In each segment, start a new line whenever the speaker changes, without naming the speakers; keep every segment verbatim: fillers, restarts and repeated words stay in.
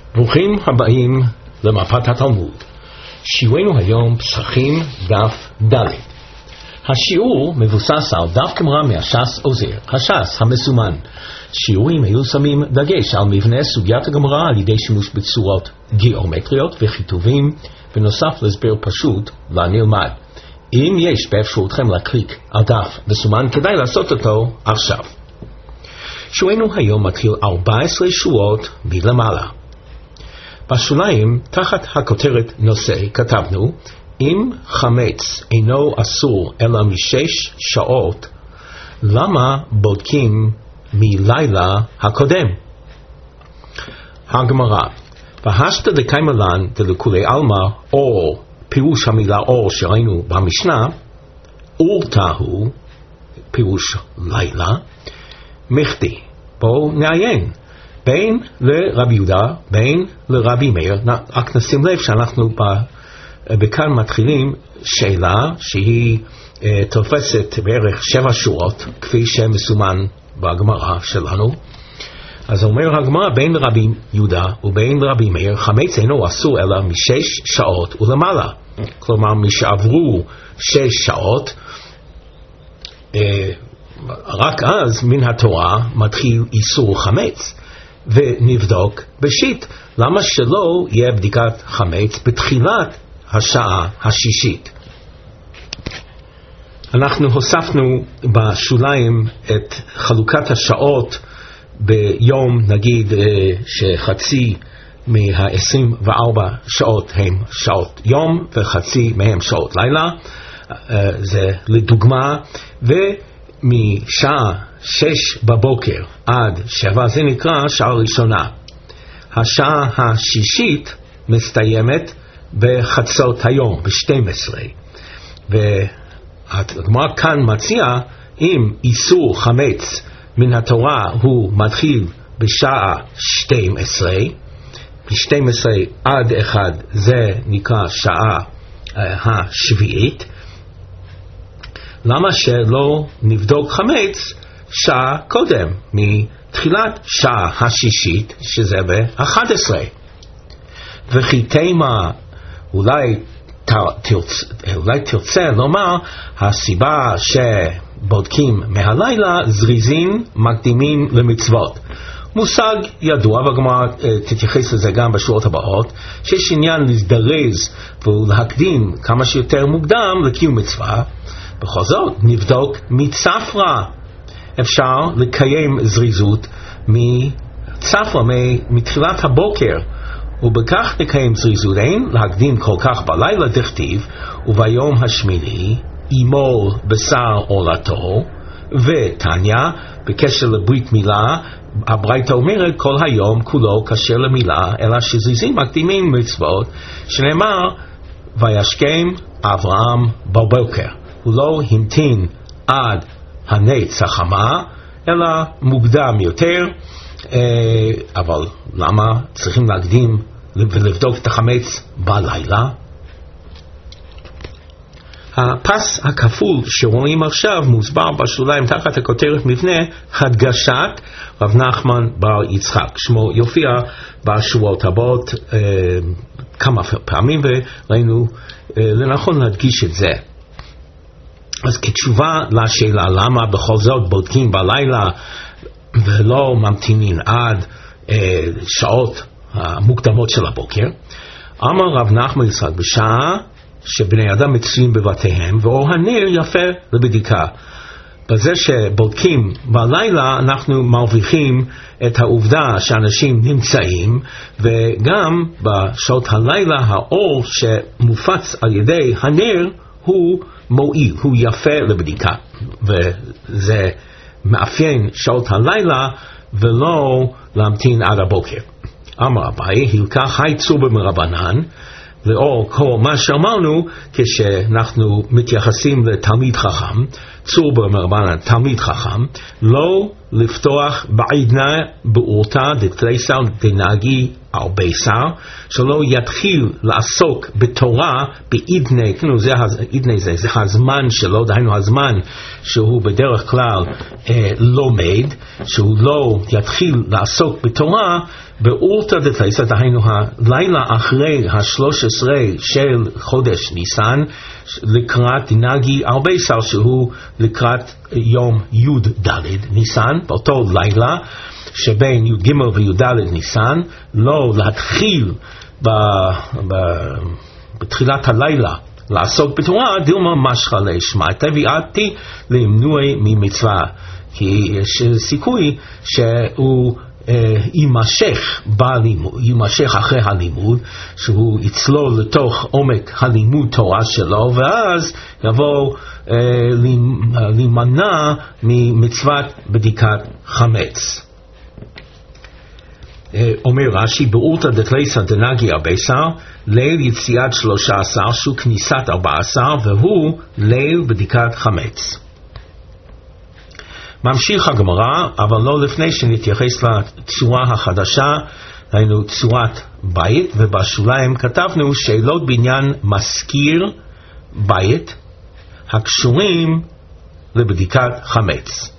ברוכים הבאים למפת התלמוד. שיעורנו היום פסחים דף ד'. השיעור מבוסס על דף גמרא מהש"ס עוזר, הש"ס המסומן. שיעורים היו שמים דגש על מבנה סוגיית הגמרא על ידי שימוש בצורות גיאומטריות וכיתובים, בנוסף להסבר פשוט לנלמד. אם יש באפשרותכם להקליק על דף מסומן, כדאי לעשות אותו עכשיו. שיעורנו היום מתחיל ארבע עשרה שורות מלמעלה. בשוליים, תחת הכותרת נושא, כתבנו, אם חמץ אינו אסור אלא משש שעות, למה בודקים מלילה הקודם? הגמרא, והשתא דקיימא לן דלכולי עלמא אור, פירוש המילה אור שראינו במשנה, אורתא הוא, פירוש לילה, מחדי. בואו נעיין. בין לרבי יהודה, בין לרבי מאיר, רק נשים לב שאנחנו בכאן מתחילים שאלה שהיא אה, תופסת בערך שבע שורות, כפי שמסומן בגמרא שלנו. אז אומר הגמרא, בין לרבי יהודה ובין לרבי מאיר, חמץ אינו אסור אלא משש שעות ולמעלה. כלומר, משעברו שש שעות, אה, רק אז מן התורה מתחיל איסור חמץ. ונבדוק בשיט, למה שלא יהיה בדיקת חמץ בתחילת השעה השישית? אנחנו הוספנו בשוליים את חלוקת השעות ביום, נגיד שחצי מה-עשרים וארבע שעות הם שעות יום וחצי מהם שעות לילה, זה לדוגמה, ומשעה שש בבוקר עד שבע זה נקרא שעה ראשונה. השעה השישית מסתיימת בחצות היום, ב-שתים עשרה. והגמרא כאן מציע, אם איסור חמץ מן התורה הוא מתחיל בשעה שתים עשרה, ב-שתים עשרה עד אחד זה נקרא שעה uh, השביעית, למה שלא נבדוק חמץ שעה קודם, מתחילת שעה השישית, שזה ב-אחת עשרה? וכי תימה, אולי, תרצ... אולי תרצה לומר, הסיבה שבודקים מהלילה, זריזין מקדימים למצוות. מושג ידוע, והגמרא תתייחס לזה גם בשורות הבאות, שיש עניין להזדרז ולהקדים כמה שיותר מוקדם לקיום מצווה. בכל זאת, נבדוק מצפרא. אפשר לקיים זריזות מצפרא, מתחילת הבוקר, ובכך לקיים זריזות. אין להקדים כל כך בלילה, דכתיב, וביום השמיני ימול בשר עולתו, ותניא, בקשר לברית מילה, הברייתא אומרת כל היום כולו כשר למילה, אלא שזריזים מקדימים מצוות, שנאמר וישכם אברהם בבוקר. הוא לא המתין עד הנץ החמה, אלא מוקדם יותר. אבל למה צריכים להקדים ולבדוק את החמץ בלילה? הפס הכפול שרואים עכשיו מוסבר בשוליים תחת הכותרת מבנה הדגשת רב נחמן בר יצחק. שמו יופיע בשורות הבאות כמה פעמים, וראינו לנכון להדגיש את זה. אז כתשובה לשאלה למה בכל זאת בודקים בלילה ולא ממתינים עד אה, שעות המוקדמות של הבוקר, אמר רב נחמן יצחק, בשעה שבני אדם מצויים בבתיהם ואור הנר יפה לבדיקה. בזה שבודקים בלילה אנחנו מרוויחים את העובדה שאנשים נמצאים, וגם בשעות הלילה האור שמופץ על ידי הנר הוא מועיל, הוא יפה לבדיקה, וזה מאפיין שעות הלילה ולא להמתין עד הבוקר. אמר אביי, הילקח היי צור במרבנן, לאור כל מה שאמרנו, כשאנחנו מתייחסים לתלמיד חכם, צור במרבנן תלמיד חכם, לא לפתוח בעידנא באורתא דתריסר דנהגי על בישר, שלא יתחיל לעסוק בתורה בעידני, כאילו זה, עידני זה, זה הזמן שלו, דהיינו הזמן שהוא בדרך כלל אה, לומד, שהוא לא יתחיל לעסוק בתורה באורתא דתלייסא, דהיינו הלילה אחרי ה-שלוש עשרה של חודש ניסן, לקראת נגי על בישר, שהוא לקראת יום י' ד' ניסן, באותו לילה, שבין י' ג' וי' ד' ניסן, לא להתחיל ב, ב, בתחילת הלילה לעסוק בתורה, דילמה משחא לשמעתא ויעתי למנועי ממצווה, כי יש סיכוי שהוא אה, יימשך בלימוד, יימשך אחרי הלימוד, שהוא יצלול לתוך עומק הלימוד תורה שלו, ואז יבוא אה, להימנע ממצוות בדיקת חמץ. אומר רש"י, באורתא דתלייסא דנגי על בישר, ליל יציאת שלושה עשר שהוא כניסת ארבע עשר, והוא ליל בדיקת חמץ. ממשיך הגמרא, אבל לא לפני שנתייחס לצורה החדשה, היינו צורת בית, ובשוליים כתבנו שאלות בעניין מזכיר בית הקשורים לבדיקת חמץ.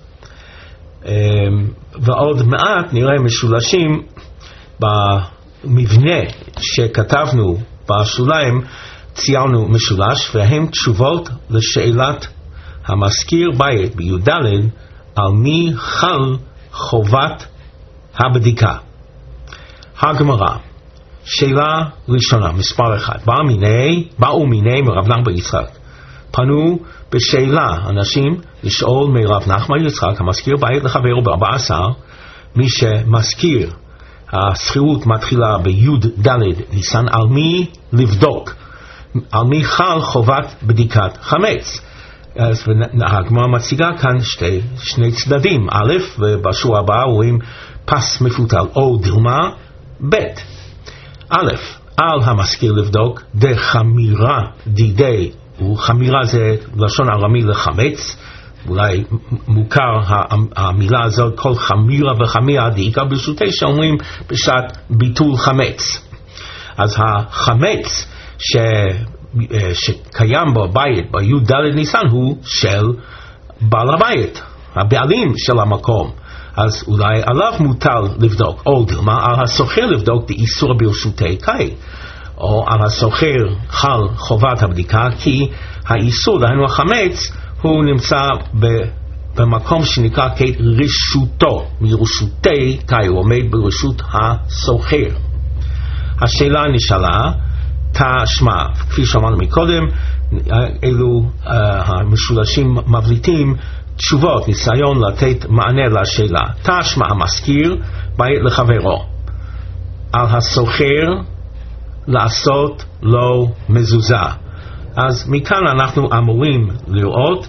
ועוד מעט נראה משולשים במבנה שכתבנו בשוליים, ציירנו משולש, והם תשובות לשאלת המזכיר בית בי"ד, על מי חל חובת הבדיקה. הגמרא, שאלה ראשונה, מספר אחד, באו מיני, באו מיני מרב נחמן בר יצחק, פנו בשאלה אנשים לשאול מרב נחמן בר יצחק, המזכיר בית לחברו בארבע עשר, מי שמזכיר השכירות מתחילה בי"ד ניסן, על מי לבדוק, על מי חל חובת בדיקת חמץ. אז הגמרא מציגה כאן שתי, שני צדדים. א', ובשורה הבאה רואים פס מפותל או דילמה. ב', א', על המזכיר לבדוק דחמירה דידי, וחמירה זה לשון ארמי לחמץ, אולי מוכר המילה הזאת, כל חמירה וחמירה דאיכא ברשותי, שאומרים בשעת ביטול חמץ. אז החמץ ש... שקיים בבית בי"ד ניסן הוא של בעל הבית, הבעלים של המקום, אז אולי עליו מוטל לבדוק, או דילמה על הסוחר לבדוק באיסור ברשותי קאי, או על הסוחר חל חובת הבדיקה, כי האיסור, דהיינו החמץ, הוא נמצא במקום שנקרא כרשותו, מרשותי קאי, הוא עומד ברשות הסוחר. השאלה נשאלה, תשמע, כפי שאמרנו מקודם, אלו uh, המשולשים מבליטים תשובות, ניסיון לתת מענה לשאלה. תשמע המזכיר בית לחברו, על הסוחר לעשות לו מזוזה. אז מכאן אנחנו אמורים לראות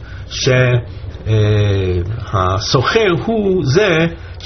שהסוחר uh, הוא זה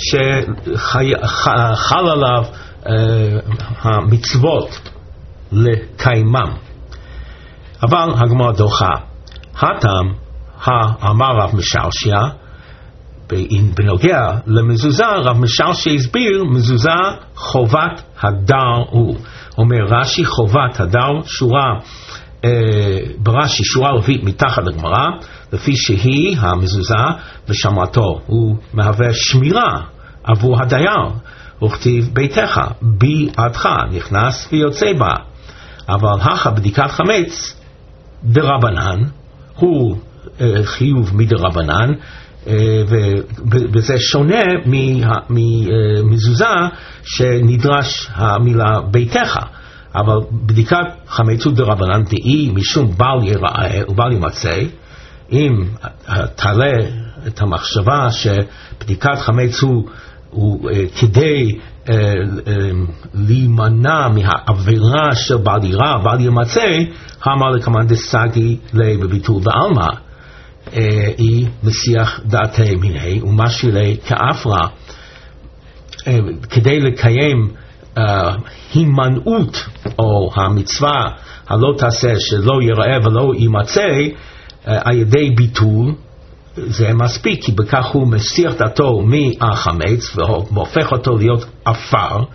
שחל עליו uh, המצוות לקיימם. אבל הגמרא דוחה. הטעם, האמר רב משרשיה, בנוגע למזוזה, רב משרשיה הסביר, מזוזה חובת הדר הוא. אומר רש"י, חובת הדר, שורה, אה, ברש"י, שורה רביעית מתחת לגמרא, לפי שהיא המזוזה ושמרתו, הוא מהווה שמירה עבור הדייר. וכתיב ביתך, ביעתך, נכנס ויוצא בה. אבל הכא בדיקת חמץ דרבנן, הוא אה, חיוב מדרבנן, אה, וזה שונה ממזוזה שנדרש המילה ביתך. אבל בדיקת חמץ הוא דרבנן, דאי משום בל ייראה ובל יימצא. אם תעלה את המחשבה שבדיקת חמץ הוא הוא uh, כדי uh, uh, להימנע מהעבירה של בעל יראה, בעל ימצא, אמר לקמן דסגי לי בביטול בעלמא, uh, היא מסיח דעתי מיני ומשאילי כאפרה, uh, כדי לקיים uh, הימנעות או המצווה הלא תעשה שלא יראה ולא ימצא uh, על ידי ביטול, זה מספיק, כי בכך הוא מסיח דעתו מהחמץ והופך אותו להיות אפר,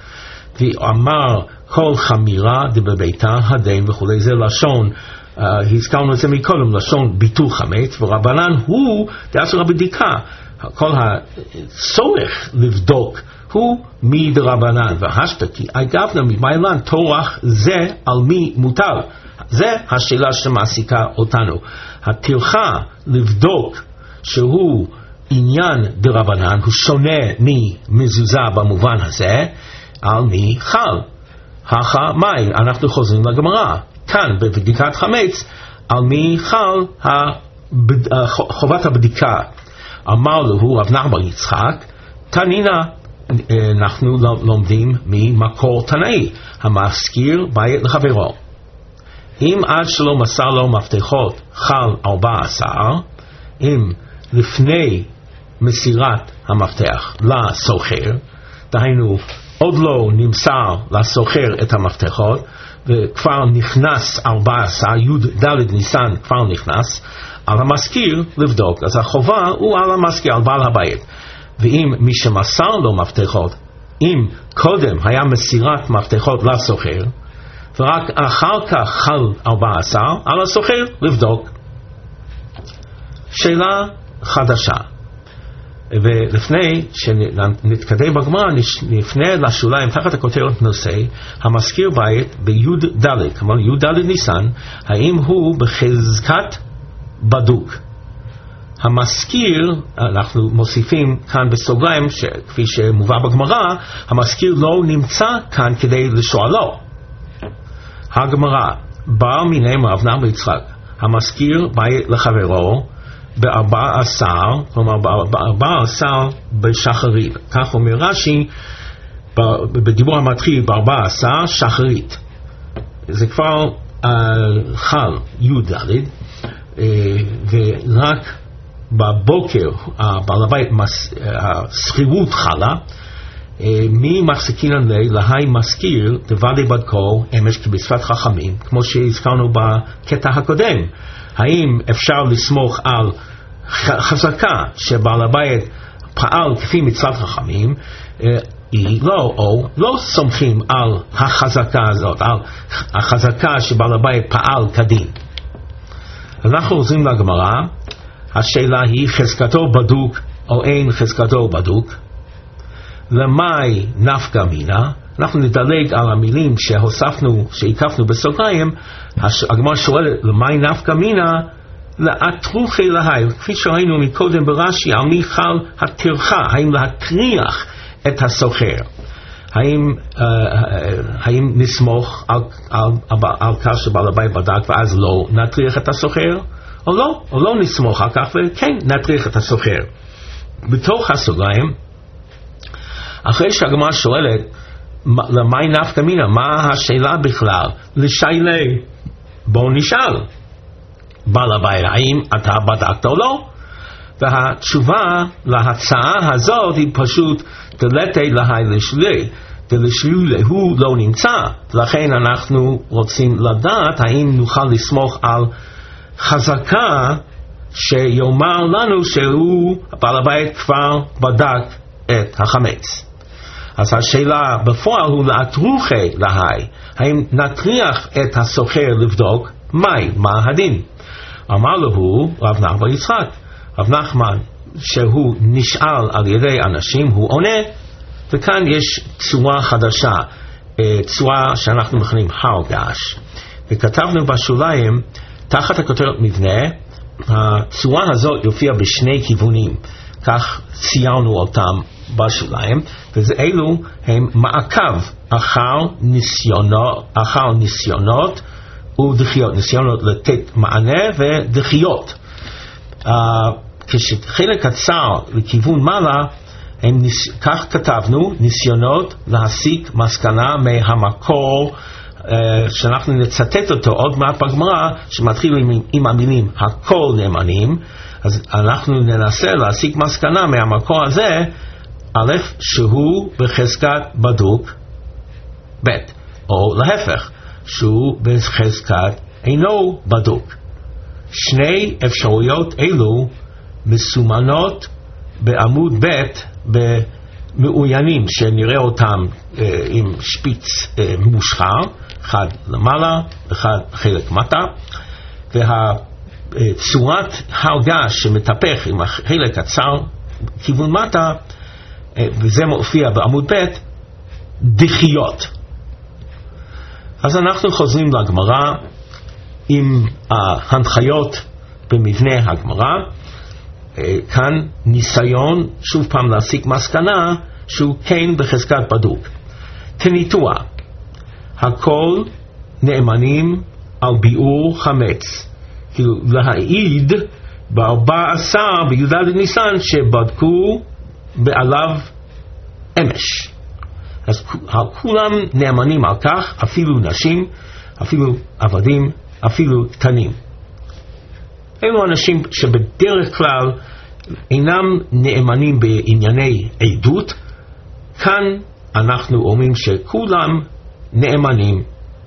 ואמר כל חמירה דבביתה הדין וכולי, זה לשון, uh, הזכרנו את זה מקודם, לשון ביטול חמץ, ורבנן הוא דאסר הבדיקה, כל הצורך לבדוק הוא מדרבנן, והשתקי אגבנה ממיילן תורח זה על מי מוטל. זה השאלה שמעסיקה אותנו. הטרחה לבדוק שהוא עניין דרבנן, הוא שונה ממזוזה במובן הזה, על מי חל. הכה מאי, אנחנו חוזרים לגמרא. כאן בבדיקת חמץ, על מי חל הבד... חובת הבדיקה. אמר לו רב נחמן יצחק, תנינה, אנחנו לומדים ממקור תנאי, המזכיר בית לחברו. אם עד שלא מסר לו מפתחות חל ארבע עשר, אם לפני מסירת המפתח לסוחר, דהיינו עוד לא נמסר לסוחר את המפתחות, וכבר נכנס ארבע עשר, י' ד' ניסן כבר נכנס, על המזכיר לבדוק. אז החובה הוא על המזכיר, על בעל הבית. ואם מי שמסר לו מפתחות, אם קודם היה מסירת מפתחות לסוחר, ורק אחר כך חל ארבע עשר, על הסוחר לבדוק. שאלה חדשה. ולפני שנתקדם בגמרא, נפנה לשוליים תחת הכותרת נושא, המזכיר בית ביוד ד', כלומר יוד ד' ניסן, האם הוא בחזקת בדוק? המזכיר, אנחנו מוסיפים כאן בסוגריים, כפי שמובא בגמרא, המזכיר לא נמצא כאן כדי לשואלו. הגמרא, בר מיני רב נחמן יצחק, המזכיר בית לחברו, בארבע עשר, כלומר בארבע עשר בשחרית. כך אומר רש"י, בדיבור המתחיל בארבע עשר שחרית. זה כבר uh, חל י' ד', uh, ורק בבוקר בעל הבית השכירות חלה, מי מחזיקינן לי להי מזכיר דבדי בדקו אמש כבשפת חכמים, כמו שהזכרנו בקטע הקודם. האם אפשר לסמוך על חזקה שבעל הבית פעל כפי מצוות חכמים, היא לא, או לא סומכים על החזקה הזאת, על החזקה שבעל הבית פעל כדין. אנחנו חוזרים לגמרא. השאלה היא חזקתו בדוק או אין חזקתו בדוק. למאי נפקא מינה, אנחנו נדלג על המילים שהוספנו, שהקפנו בסוגריים. הגמרא שואלת למאי נפקא מינה לאתרוכי להי, כפי שראינו מקודם ברש"י, על מי חל הטרחה, האם להטריח את הסוחר, האם, uh, האם נסמוך על, על, על, על כך שבעל הבית בדק ואז לא נטריח את הסוחר, או לא, או לא נסמוך על כך וכן נטריח את הסוחר. בתוך הסוגריים, אחרי שהגמרא שואלת למאי נפקא מינה, מה השאלה בכלל? לשאלה, בואו נשאל בעל הבית, האם אתה בדקת או לא? והתשובה להצעה הזאת היא פשוט דלתי להי לשלי, דלשלי הוא לא נמצא. לכן אנחנו רוצים לדעת האם נוכל לסמוך על חזקה שיאמר לנו שהוא בעל הבית כבר בדק את החמץ. אז השאלה בפועל הוא לאתרוכי להי, האם נטריח את הסוחר לבדוק מהי, מה הדין? אמר לו רב נחמן יצחק, רב נחמן שהוא נשאל על ידי אנשים הוא עונה. וכאן יש צורה חדשה, צורה שאנחנו מכנים הרגש, וכתבנו בשוליים תחת הכותרת מבנה. הצורה הזאת יופיע בשני כיוונים, כך ציירנו אותם בשוליים, ואלו הם מעקב אחר ניסיונות, אחר ניסיונות ודחיות, ניסיונות לתת מענה ודחיות. uh, כשחלק קצר לכיוון מעלה, הם ניס... כך כתבנו, ניסיונות להסיק מסקנה מהמקור, uh, שאנחנו נצטט אותו עוד מעט בגמרא, שמתחיל עם, עם המילים הכל נאמנים. אז אנחנו ננסה להסיק מסקנה מהמקור הזה, א', שהוא בחזקת בדוק, ב', או להפך, שהוא בחזקת אינו בדוק. שני אפשרויות אלו מסומנות בעמוד ב' מאוינים שנראה אותם אה, עם שפיץ אה, מושחר, אחד למעלה, אחד חלק מטה, והצורת הרגש שמתהפך עם החלק הצר כיוון מטה, אה, וזה מופיע בעמוד ב', דחיות. אז אנחנו חוזרים לגמרא עם ההנחיות במבנה הגמרא. כאן ניסיון שוב פעם להסיק מסקנה שהוא כן בחזקת בדוק. כניתוח, הכל נאמנים על ביאור חמץ, כאילו להעיד בארבע עשר בי"ד ניסן שבדקו בעליו אמש. אז כולם נאמנים על כך, אפילו נשים, אפילו עבדים, אפילו קטנים. אלו אנשים שבדרך כלל אינם נאמנים בענייני עדות. כאן אנחנו אומרים שכולם נאמנים.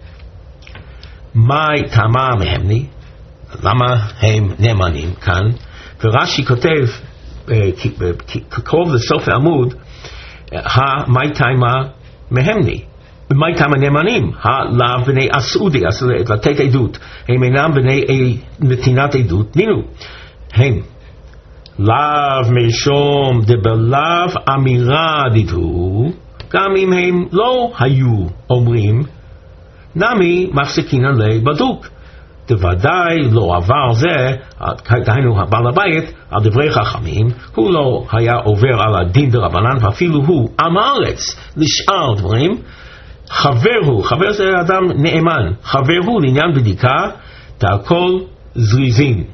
מה טעמה מהמני? למה הם נאמנים כאן? ורש"י כותב קרוב לסוף העמוד, מה טעמה מהמני? מה טעמה נאמנים? הלאו בני הסעודי, אז לתת עדות. הם אינם בני נתינת עדות. נינו, הם לאו משום דבלאו אמירה דידו, גם אם הם לא היו אומרים, נמי מפסיקין עלי בדוק. דוודאי לא עבר זה, דהיינו הבעל הבית, על דברי חכמים, הוא לא היה עובר על הדין דרבנן, ואפילו הוא עם הארץ לשאר דברים. חבר הוא, חבר זה אדם נאמן, חבר הוא לעניין בדיקה, תעכל זריזין.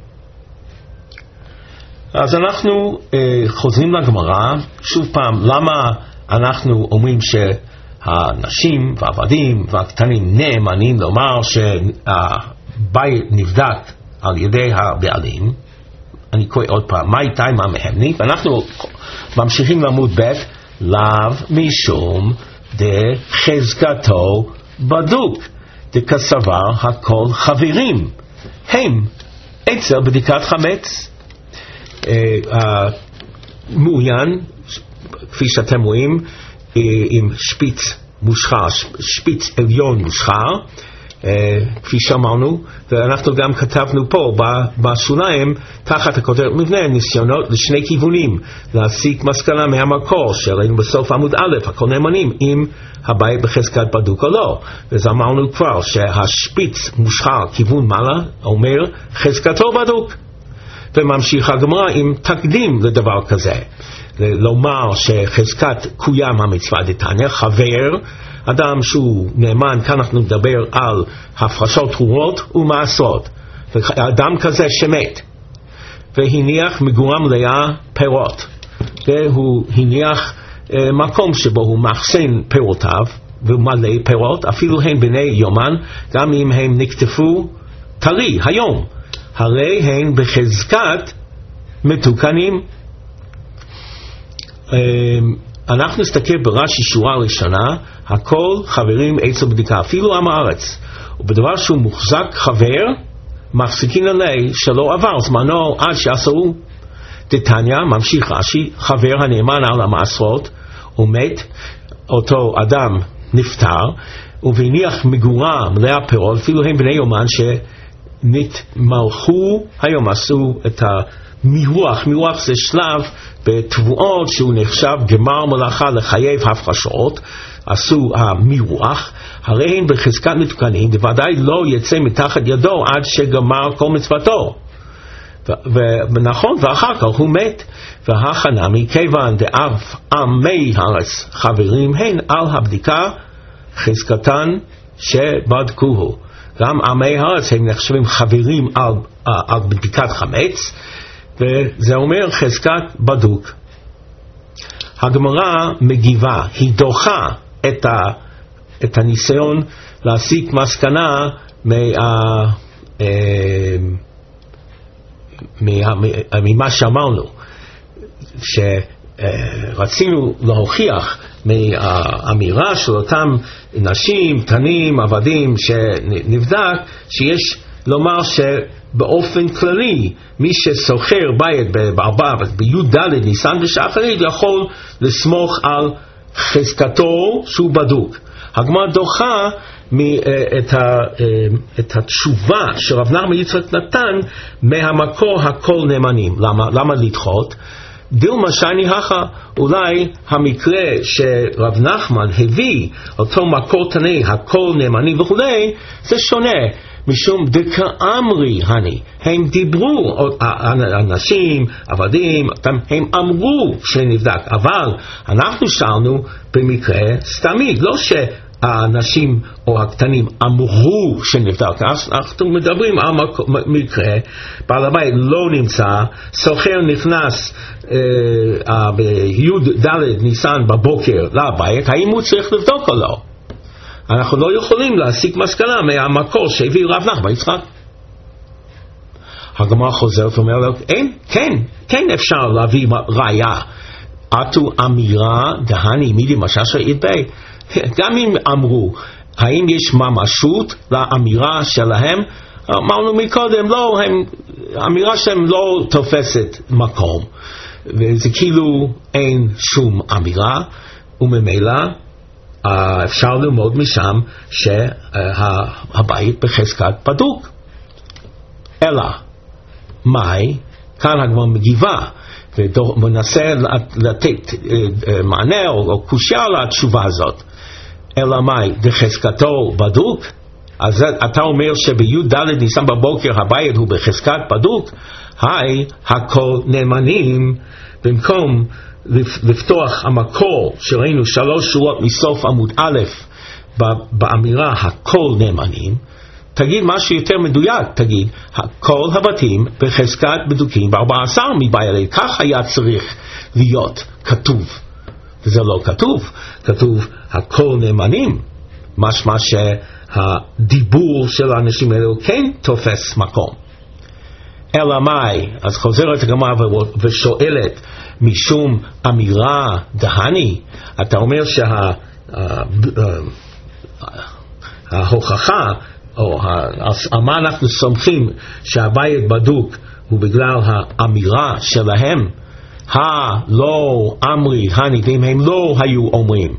אז אנחנו אה, חוזרים לגמרא, שוב פעם, למה אנחנו אומרים שהנשים והעבדים והקטנים נאמנים, לומר שהבית נבדק על ידי הבעלים. אני קורא עוד פעם, מה איתי מה מהמני? ואנחנו ממשיכים לעמוד ב', לאו משום דחזקתו בדוק, דכסבר הכל חברים, הם אצל בדיקת חמץ. מעוין, כפי שאתם רואים, עם שפיץ מושחר, שפיץ עליון מושחר, כפי שאמרנו, ואנחנו גם כתבנו פה בשוליים תחת הכותרת מבנה ניסיונות לשני כיוונים להסיק מסקנה מהמקור שראינו בסוף עמוד א', הכל נאמנים אם הבית בחזקת בדוק או לא. אז אמרנו כבר שהשפיץ מושחר כיוון מעלה אומר חזקתו בדוק, וממשיך הגמרא עם תקדים לדבר כזה, לומר שחזקת קוים המצווה דתניא, חבר אדם שהוא נאמן. כאן אנחנו נדבר על הפרשות תרומות ומעשרות. אדם כזה שמת והניח מגורה מלאה פירות, והוא הניח אה, מקום שבו הוא מאחסן פירותיו ומלא פירות, אפילו הם בני יומן, גם אם הם נקטפו טרי היום, הרי הם בחזקת מתוקנים. אה, אנחנו נסתכל ברש"י שורה ראשונה, הכל חברים אצל בדיקה, אפילו עם הארץ, ובדבר שהוא מוחזק חבר, מחזיקין עלי שלא עבר זמנו עד שעשרו. דתניא, ממשיך רש"י, חבר הנאמן על המעשרות, ומת, אותו אדם נפטר, והניח מגורה מלאה פירות, אפילו הם בני יומן שנתמלכו, היום עשו את ה... מירוח, מירוח זה שלב בתבואות שהוא נחשב גמר מלאכה לחייב הפרשות, עשו המירוח, הרי הם בחזקת מתוקנים, בוודאי לא יצא מתחת ידו עד שגמר כל מצוותו. ונכון, ואחר כך הוא מת, והכנה מכיוון דאב עמי הארץ חברים הן על הבדיקה חזקתן שבדקוהו. גם עמי הארץ הם נחשבים חברים על, על בדיקת חמץ, וזה אומר חזקת בדוק. הגמרא מגיבה, היא דוחה את, ה, את הניסיון להסיק מסקנה מה, מה, ממה שאמרנו, שרצינו להוכיח מהאמירה של אותם נשים, קטנים, עבדים שנבדק, שיש לומר שבאופן כללי מי שסוחר בית בארבע בי"ד ניסן ושחרית יכול לסמוך על חזקתו שהוא בדוק. הגמרא דוחה את, ה, את התשובה שרב נחמן יצחק נתן מהמקור הכל נאמנים. למה? למה לדחות? דילמה שני הכה, אולי המקרה שרב נחמן הביא אותו מקור תנאי הכל נאמנים וכו', זה שונה, משום דקאמרי הני, הם דיברו, אנשים, עבדים, הם אמרו שנבדק, אבל אנחנו שאלנו במקרה סתמי, לא שהאנשים או הקטנים אמרו שנבדק, אנחנו מדברים על מקרה, בעל הבית לא נמצא, סוחר נכנס אה, בי"ד ניסן בבוקר לבית, האם הוא צריך לבדוק או לא? אנחנו לא יכולים להסיק מסקנה מהמקור שהביא רב נחמן יצחק. הגמרא חוזרת ואומר לו, אין, כן, כן אפשר להביא ראיה. עטו אמירה דהני מידי משש ידבי. גם אם אמרו, האם יש ממשות לאמירה שלהם? אמרנו מקודם, לא, הם, האמירה שלהם לא תופסת מקום. וזה כאילו אין שום אמירה, וממילא, אפשר ללמוד משם שהבית בחזקת בדוק. אלא, מאי? כאן הגמרא מגיבה ומנסה לתת מענה או קושיה לתשובה הזאת. אלא מאי? בחזקתו בדוק? אז אתה אומר שבי"ד ניסן בבוקר הבית הוא בחזקת בדוק? היי, הכל נאמנים. במקום לפתוח המקור שראינו שלוש שורות מסוף עמוד א' באמירה הכל נאמנים, תגיד משהו יותר מדויק, תגיד כל הבתים בחזקת בדוקים ב-ארבע עשרה מבעלי, כך היה צריך להיות כתוב, וזה לא כתוב, כתוב הכל נאמנים, משמע שהדיבור של האנשים האלו כן תופס מקום. אלא מאי? אז חוזרת הגמרא ושואלת, משום אמירה דהני, אתה אומר שההוכחה או על מה אנחנו סומכים שהבית בדוק הוא בגלל האמירה שלהם, הלא אמרי הני, ואם הם לא היו אומרים,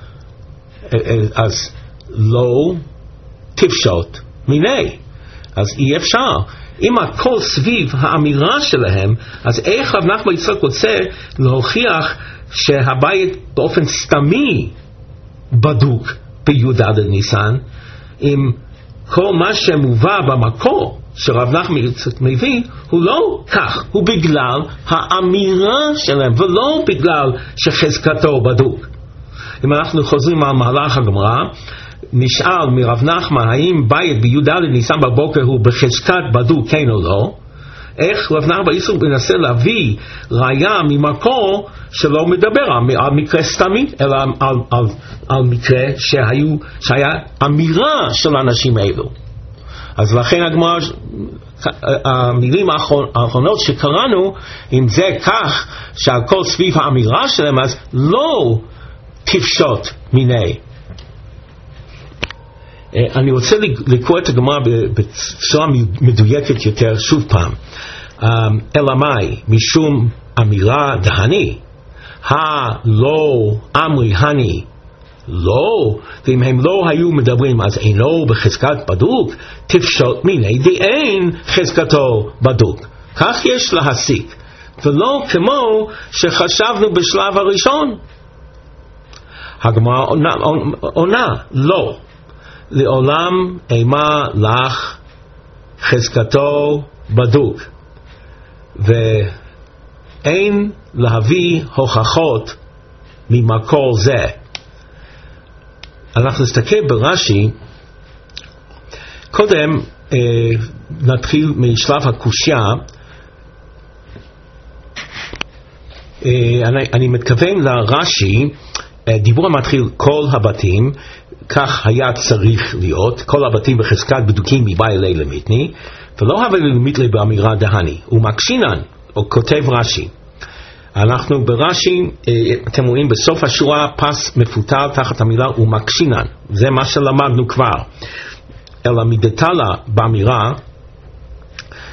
אז לא תפשוט מיני, אז אי אפשר. אם הכל סביב האמירה שלהם, אז איך רב נחמן יצחק רוצה להוכיח שהבית באופן סתמי בדוק בי"ד ניסן, אם כל מה שמובא במקור שרב נחמן יצחק מביא הוא לא כך, הוא בגלל האמירה שלהם ולא בגלל שחזקתו בדוק. אם אנחנו חוזרים על מהלך הגמרא, נשאל מרב נחמן האם בית בי"ד ניסן בבוקר הוא בחזקת בדוק כן או לא, איך רב נחמן יצחק מנסה להביא ראיה ממקור שלא מדבר על מקרה סתמי, אלא על, על, על מקרה שהיו, שהיה אמירה של האנשים האלו. אז לכן הגמרא, המילים האחרונות שקראנו, אם זה כך שהכל סביב האמירה שלהם, אז לא תפשוט מיני. אני רוצה לקרוא את הגמרא בצורה מדויקת יותר שוב פעם. אלא מאי? משום אמירה דהני, הלא אמרי הני, לא, ואם הם לא היו מדברים אז אינו בחזקת בדוק, תפשוט מיני דאין חזקתו בדוק. כך יש להסיק, ולא כמו שחשבנו בשלב הראשון. הגמרא עונה, עונה, לא. לעולם אימה לך חזקתו בדוק, ואין להביא הוכחות ממקור זה. אנחנו נסתכל ברש"י, קודם אה, נתחיל משלב הקושיה. אה, אני, אני מתכוון לרש"י, אה, דיבור המתחיל כל הבתים, כך היה צריך להיות, כל הבתים בחזקת בדוקים מבעלי למיתני, ולא הווה למיתני באמירה דהני, ומקשינן, או כותב רש"י. אנחנו ברש"י, אתם רואים בסוף השורה פס מפותל תחת המילה ומקשינן, זה מה שלמדנו כבר. אלא מדתלה באמירה,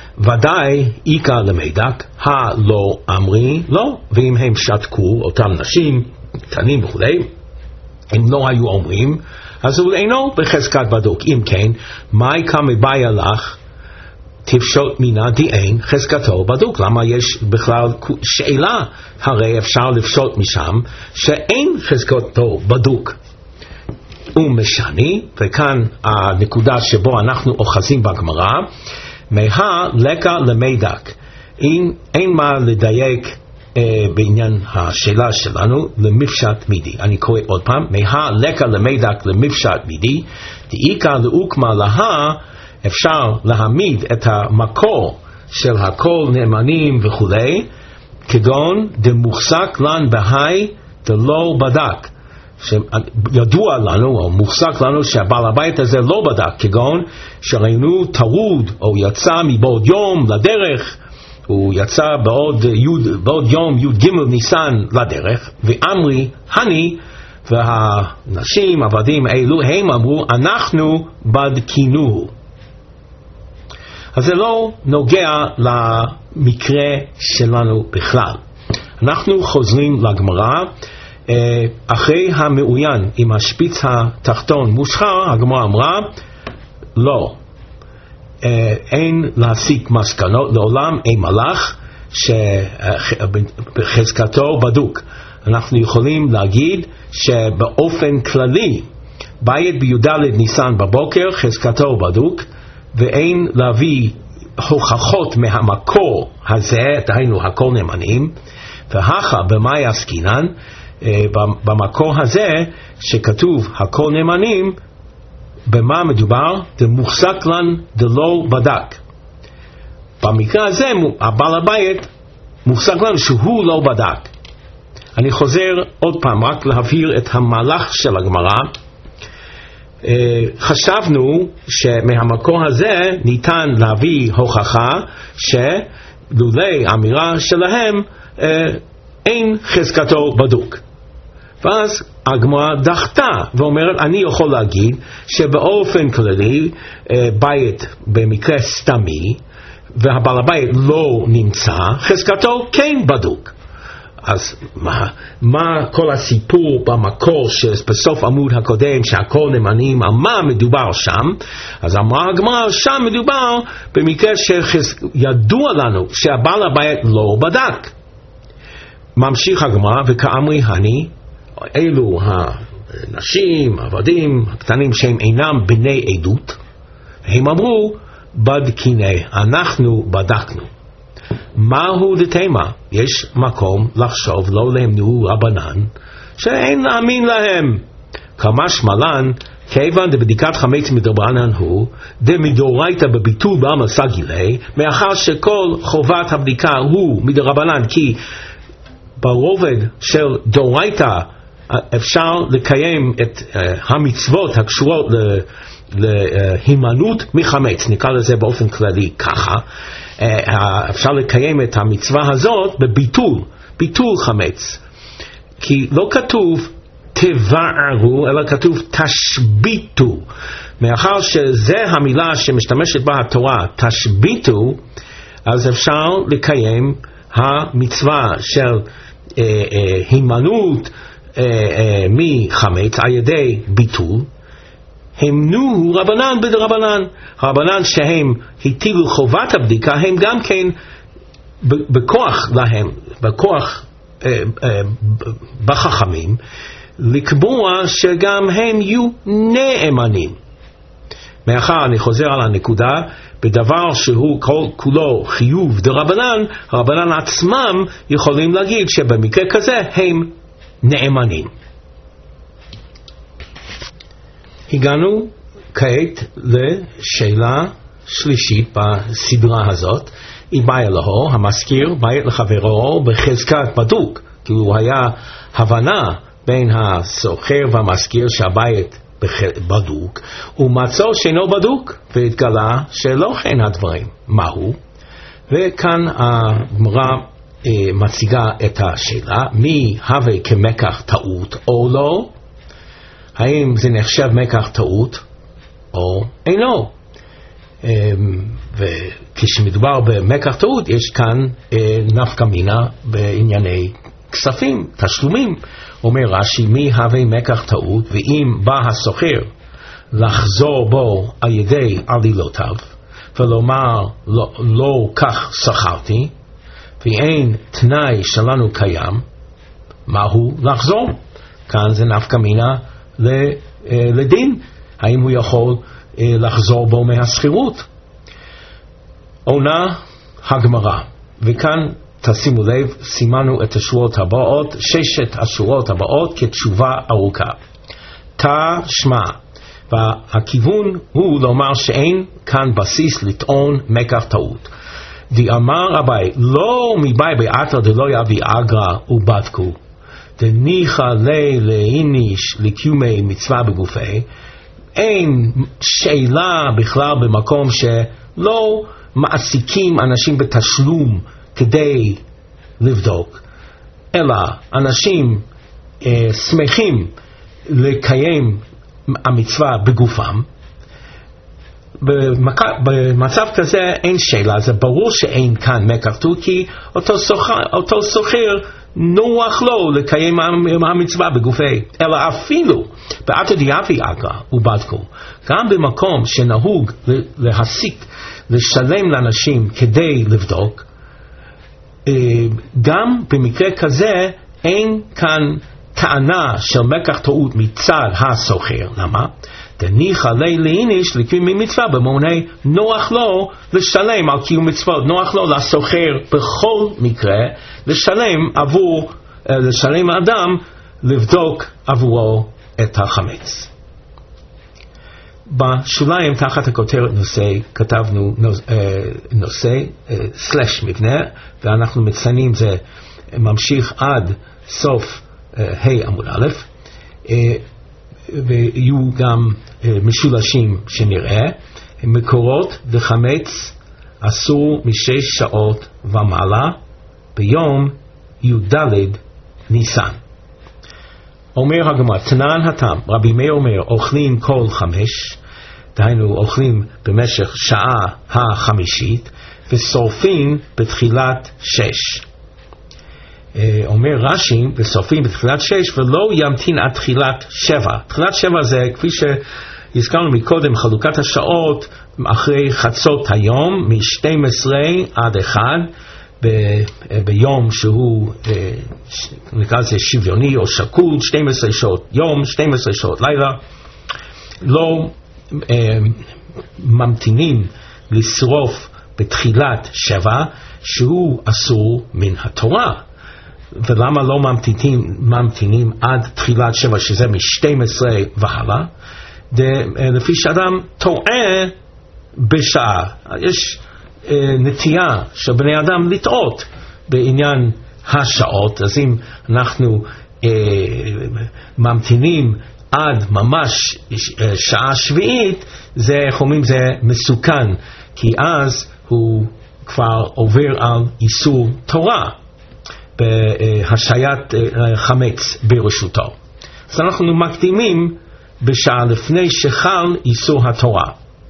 ודאי עיקר למדק, הלא אמרי לא, ואם הם שתקו, אותם נשים, קטנים וכו', הם לא היו אומרים, אז הוא אינו בחזקת בדוק. אם כן, מה עיקר מבעיה לך תפשוט מינה דיין חזקתו בדוק? למה יש בכלל שאלה? הרי אפשר לפשוט משם שאין חזקתו בדוק. ומשני, וכאן הנקודה שבו אנחנו אוחזים בגמרא, מה לקה למדק. אין, אין מה לדייק אה, בעניין השאלה שלנו למפשט מידי. אני קורא עוד פעם, מה לקה למדק למפשט מידי, דאיקה לאוקמה לה, אפשר להעמיד את המקור של הכל נאמנים וכו', כגון דמוחזק לן בהי דלא בדק. שידוע לנו או מוחזק לנו שהבעל הבית הזה לא בדק, כגון שראינו טרוד או יצא מבעוד יום לדרך, הוא יצא בעוד, יוד, בעוד יום י' ג' ניסן לדרך, ואמרי הני, והנשים עבדים אלו הם אמרו אנחנו בדקינו. אז זה לא נוגע למקרה שלנו בכלל. אנחנו חוזרים לגמרא, אחרי המעוין עם השפיץ התחתון מושחר, הגמרא אמרה לא, אין להסיק מסקנות, לעולם אין מלאך שחזקתו בדוק. אנחנו יכולים להגיד שבאופן כללי בית בי"ד ניסן בבוקר חזקתו בדוק, ואין להביא הוכחות מהמקור הזה, דהיינו הכל נאמנים, והכה במאי עסקינן, במקור הזה שכתוב הכל נאמנים, במה מדובר? דמוחזק לן דלא בדק. במקרה הזה הבעל הבית מוחזק לן שהוא לא בדק. אני חוזר עוד פעם רק להבהיר את המהלך של הגמרא. חשבנו שמהמקור הזה ניתן להביא הוכחה שלולי האמירה שלהם אין חזקתו בדוק. ואז הגמרא דחתה ואומרת אני יכול להגיד שבאופן כללי בית במקרה סתמי והבעל הבית לא נמצא, חזקתו כן בדוק. אז מה, מה כל הסיפור במקור שבסוף עמוד הקודם שהכל נאמנים, על מה מדובר שם? אז אמרה הגמרא שם מדובר במקרה שידוע לנו שהבעל הבית לא בדק. ממשיך הגמרא וכאמרי הני, אלו הנשים, העבדים, הקטנים שהם אינם בני עדות, הם אמרו בדקיני, אנחנו בדקנו. מהו דתימה? יש מקום לחשוב לא לאמנו רבנן שאין להאמין להם. כמשמע לן, כיוון דבדיקת חמץ מדרבנן הוא דמדאורייתא בביטול בעלמא סגילי, מאחר שכל חובת הבדיקה הוא מדרבנן, כי ברובד של דאורייתא אפשר לקיים את uh, המצוות הקשורות להימנעות מחמץ, נקרא לזה באופן כללי ככה. Uh, אפשר לקיים את המצווה הזאת בביטול, ביטול חמץ, כי לא כתוב תבערו אלא כתוב תשביתו. מאחר שזה המילה שמשתמשת בה התורה, תשביתו, אז אפשר לקיים המצווה של uh, uh, הימנעות uh, uh, מחמץ על ידי ביטול. המנו רבנן בדרבנן, רבנן שהם הטילו חובת הבדיקה, הם גם כן בכוח להם, בכוח אה, אה, בחכמים, לקבוע שגם הם יהיו נאמנים. מאחר, אני חוזר על הנקודה, בדבר שהוא כל כולו חיוב דרבנן, הרבנן עצמם יכולים להגיד שבמקרה כזה הם נאמנים. הגענו כעת לשאלה שלישית בסדרה הזאת. היא באה לו, המזכיר בא לחברו בחזקת בדוק, כי הוא היה הבנה בין הסוחר והמזכיר שהבית בדוק, ומצא שאינו בדוק, והתגלה שלא כן הדברים. מהו? וכאן הגמרא מציגה את השאלה, מי הווה כמקח טעות או לא? האם זה נחשב מקח טעות או אינו? וכשמדובר במקח טעות, יש כאן אה, נפקא מינה בענייני כספים, תשלומים. אומר רש"י, מי הווה מקח טעות, ואם בא הסוחר לחזור בו על ידי עלילותיו, ולומר לא, לא כך שכרתי, ואין תנאי שלנו קיים, מהו לחזור? כאן זה נפקא מינה לדין, האם הוא יכול לחזור בו מהשכירות? עונה הגמרא, וכאן תשימו לב, סימנו את השורות הבאות, ששת השורות הבאות כתשובה ארוכה. תשמע, והכיוון הוא לומר שאין כאן בסיס לטעון מקח טעות. דאמר אביי, לא מבאי באתר דלא יביא אגרא ובדקו, דניחא ליה לאיניש לקיומי מצווה בגופי. אין שאלה בכלל במקום שלא מעסיקים אנשים בתשלום כדי לבדוק, אלא אנשים אה, שמחים לקיים המצווה בגופם. במצב כזה אין שאלה, זה ברור שאין כאן מקח טעות, כי אותו סוחר, אותו סוחר נוח לו לקיים המצווה בגופי. אלא אפילו באתר דיאבי אגרא ובדקו, גם במקום שנהוג להסיק, לשלם לאנשים כדי לבדוק, גם במקרה כזה אין כאן טענה של מקח טעות מצד הסוחר. למה? דניחא ליה לאיניש לקיום מצווה, במוני נוח לו לשלם על קיום מצוות, נוח לו לסוחר בכל מקרה לשלם עבור, לשלם אדם לבדוק עבורו את החמץ. בשוליים תחת הכותרת נושא כתבנו נושא סלש מבנה, ואנחנו מציינים זה ממשיך עד סוף ה' עמוד א', ויהיו גם משולשים שנראה. מקורות וחמץ אסור משש שעות ומעלה ביום י"ד ניסן. אומר הגמרא, תנן התם, רבי מאיר אומר, אוכלים כל חמש, דהיינו אוכלים במשך שעה החמישית, ושורפים בתחילת שש. אומר רש"י, ושורפים בתחילת שש, ולא ימתין עד תחילת שבע. תחילת שבע זה, כפי שהזכרנו מקודם, חלוקת השעות אחרי חצות היום, מ-שתים עשרה עד אחד, ב- ביום שהוא נקרא לזה שוויוני או שקול, שתים עשרה שעות יום, שתים עשרה שעות לילה. לא אה, ממתינים לשרוף בתחילת שבע, שהוא אסור מן התורה. ולמה לא ממתינים, ממתינים עד תחילת שבע, שזה מ-שתים עשרה והלאה? לפי שאדם טועה בשעה. יש נטייה של בני אדם לטעות בעניין השעות, אז אם אנחנו אה, ממתינים עד ממש שעה שביעית, זה, איך אומרים, זה מסוכן, כי אז הוא כבר עובר על איסור תורה בהשעיית חמץ ברשותו. אז אנחנו מקדימים בשעה לפני שחל איסור התורה.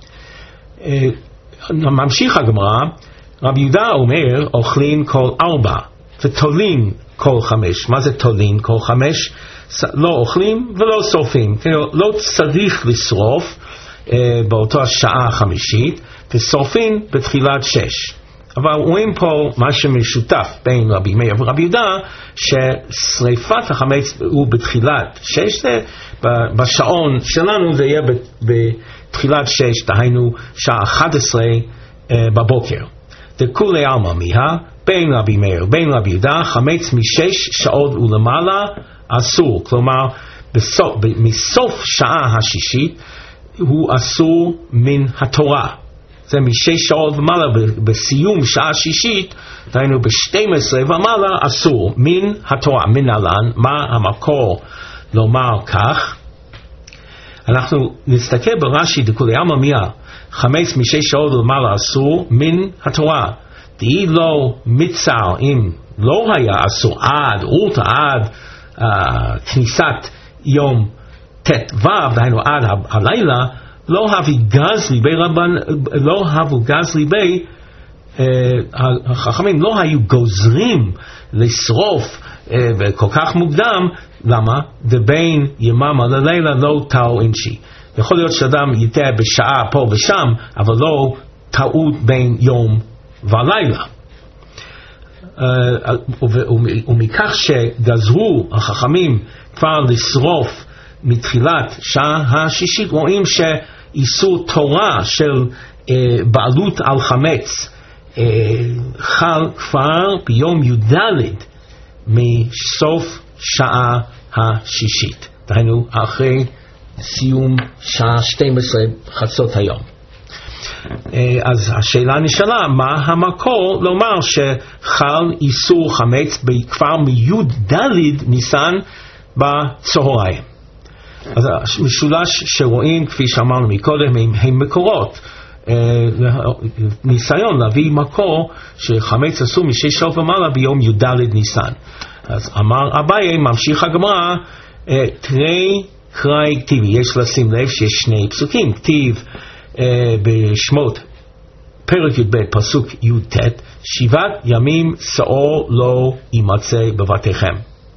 ממשיך הגמרא, רבי יהודה אומר, אוכלים כל ארבע ותולים כל חמש. מה זה תולים כל חמש? לא אוכלים ולא שורפים, לא צריך לשרוף אה, באותו השעה החמישית, ושורפים בתחילת שש. אבל רואים פה מה שמשותף בין רבי מאיר ורבי יהודה, ששריפת החמץ הוא בתחילת שש, בשעון שלנו זה יהיה בתחילת שש, דהיינו שעה אחת עשרה בבוקר. דכולי עלמא מיהא, בין רבי מאיר בין רבי יהודה, חמץ משש שעות ולמעלה אסור, כלומר בסוף, מסוף שעה השישית הוא אסור מן התורה. זה משש שעות ומעלה, בסיום שעה שישית, דהיינו ב-שתים עשרה ומעלה אסור מן התורה. מן הלן, מה המקור לומר כך? אנחנו נסתכל ברש"י, דכולי עלמא מיהא, חמץ משש שעות ומעלה אסור מן התורה. דהי לא מצר, אם לא היה אסור עד אורתא, עד uh, כניסת יום ת' ו', דהיינו עד הלילה, לא הביא גז ליבי רבן, לא הבו גז ליבי, uh, החכמים לא היו גוזרים לשרוף uh, כל כך מוקדם. למה? ובין יממה ללילה לא טעו אנשי. יכול להיות שאדם יטעה בשעה פה ושם, אבל לא טעות בין יום ולילה. Uh, ומכך שגזרו החכמים כבר לשרוף מתחילת שעה השישית, רואים שאיסור תורה של uh, בעלות על חמץ uh, חל כבר ביום י"ד מסוף שעה השישית, דהיינו אחרי סיום שעה שתים עשרה חצות היום. אז השאלה נשאלה, מה המקור לומר שחל איסור חמץ כבר מי"ד ניסן בצהריים? אז המשולש שרואים, כפי שאמרנו מקודם, הם, הם מקורות. ניסיון להביא מקור שחמץ אסור משש שעות ומעלה ביום י"ד ניסן. אז אמר אביי, ממשיך הגמרא, תרי קראי כתיב. יש לשים לב שיש שני פסוקים. כתיב בשמות פרק י"ב פסוק י"ט, שבעת ימים שאור לא יימצא בבתיכם.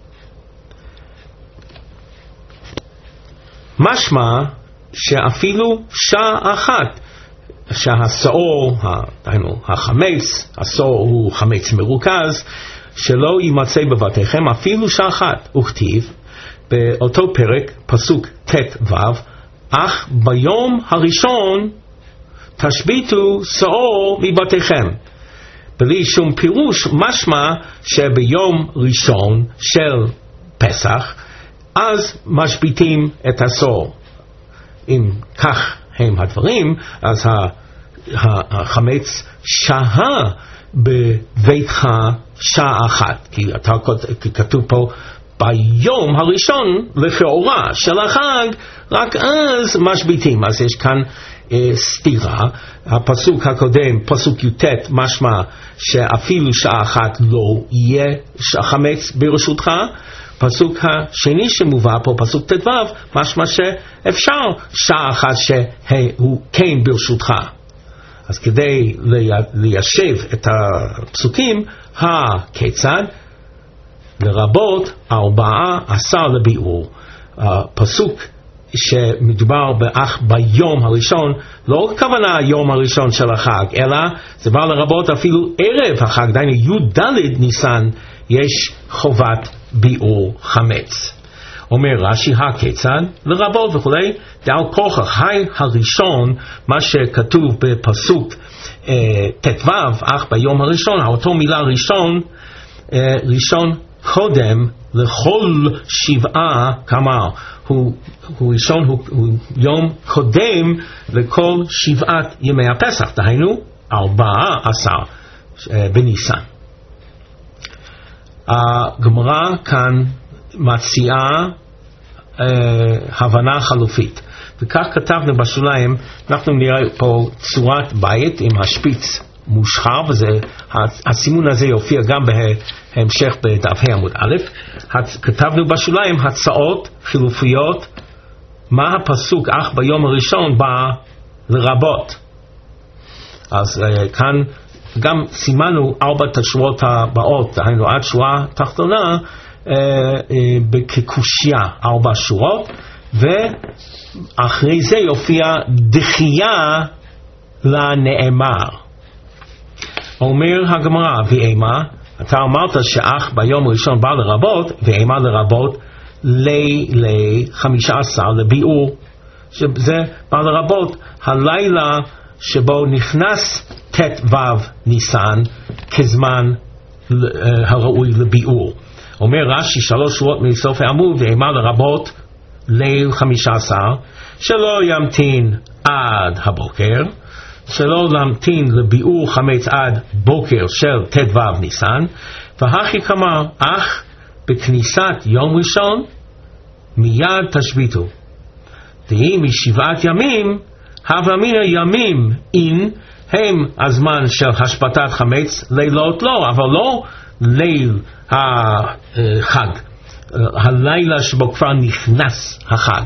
משמע שאפילו שעה אחת שהשאור, דהיינו החמץ, השאור הוא חמץ מרוכז, שלא יימצא בבתיכם אפילו שעה אחת. וכתיב באותו פרק פסוק ט"ו, אך ביום הראשון תשביתו שאור מבתיכם. בלי שום פירוש, משמע שביום ראשון של פסח אז משביתים את השאור. אם כך הם הדברים, אז החמץ שהה בביתך שעה אחת, כי אתה כתוב פה ביום הראשון לכאורה של החג, רק אז משביתים. אז יש כאן אה, סתירה. הפסוק הקודם, פסוק י"ט, משמע שאפילו שעה אחת לא יהיה חמץ ברשותך. פסוק השני שמובא פה, פסוק ט"ו, משמע שאפשר שעה אחת שהוא כן ברשותך. אז כדי ליישב את הפסוקים, הכיצד? לרבות ארבעה עשר לביאור. הפסוק שמדובר באח ביום הראשון, לא כוונה היום הראשון של החג, אלא זה בא לרבות אפילו ערב החג, דהיינו י"ד ניסן, יש חובת ביאור חמץ. אומר רש"י, הכיצד? לרבות וכולי, דעל כוכך, היי הראשון, מה שכתוב בפסוק אה, ט"ו, אך ביום הראשון, האותו מילה ראשון, אה, ראשון קודם לכל שבעה, כמה הוא, הוא ראשון, הוא, הוא יום קודם לכל שבעת ימי הפסח, דהיינו ארבעה עשר אה, בניסן. הגמרא כאן מציעה אה, הבנה חלופית, וכך כתבנו בשוליים. אנחנו נראה פה צורת בית עם השפיץ מושחר, והסימון הזה יופיע גם בהמשך בדפי עמוד א'. כתבנו בשוליים הצעות חילופיות, מה הפסוק אך ביום הראשון בא לרבות. אז אה, כאן גם סימנו ארבעת השורות הבאות, דהיינו עד שורה תחתונה, אה, אה, כקושיה ארבע שורות, ואחרי זה יופיע דחייה לנאמר. אומר הגמרא, ואימה, אתה אמרת שאך ביום ראשון בא לרבות, ואימה לרבות לילי חמישה עשר לביאור, שזה בא לרבות הלילה שבו נכנס ט"ו ניסן כזמן הראוי לביאור. אומר רש"י שלוש שורות מסוף העמוד, ואימה לרבות ליל חמישה עשר, שלא ימתין עד הבוקר, שלא להמתין לביאור חמץ עד בוקר של ט"ו ניסן, והכי כמה, אך בכניסת יום ראשון מיד תשביתו. דהי משבעת ימים, הווה אמינא ימים אין, הם הזמן של השבתת חמץ, לילות לא, אבל לא ליל החג, הלילה שבו כבר נכנס החג.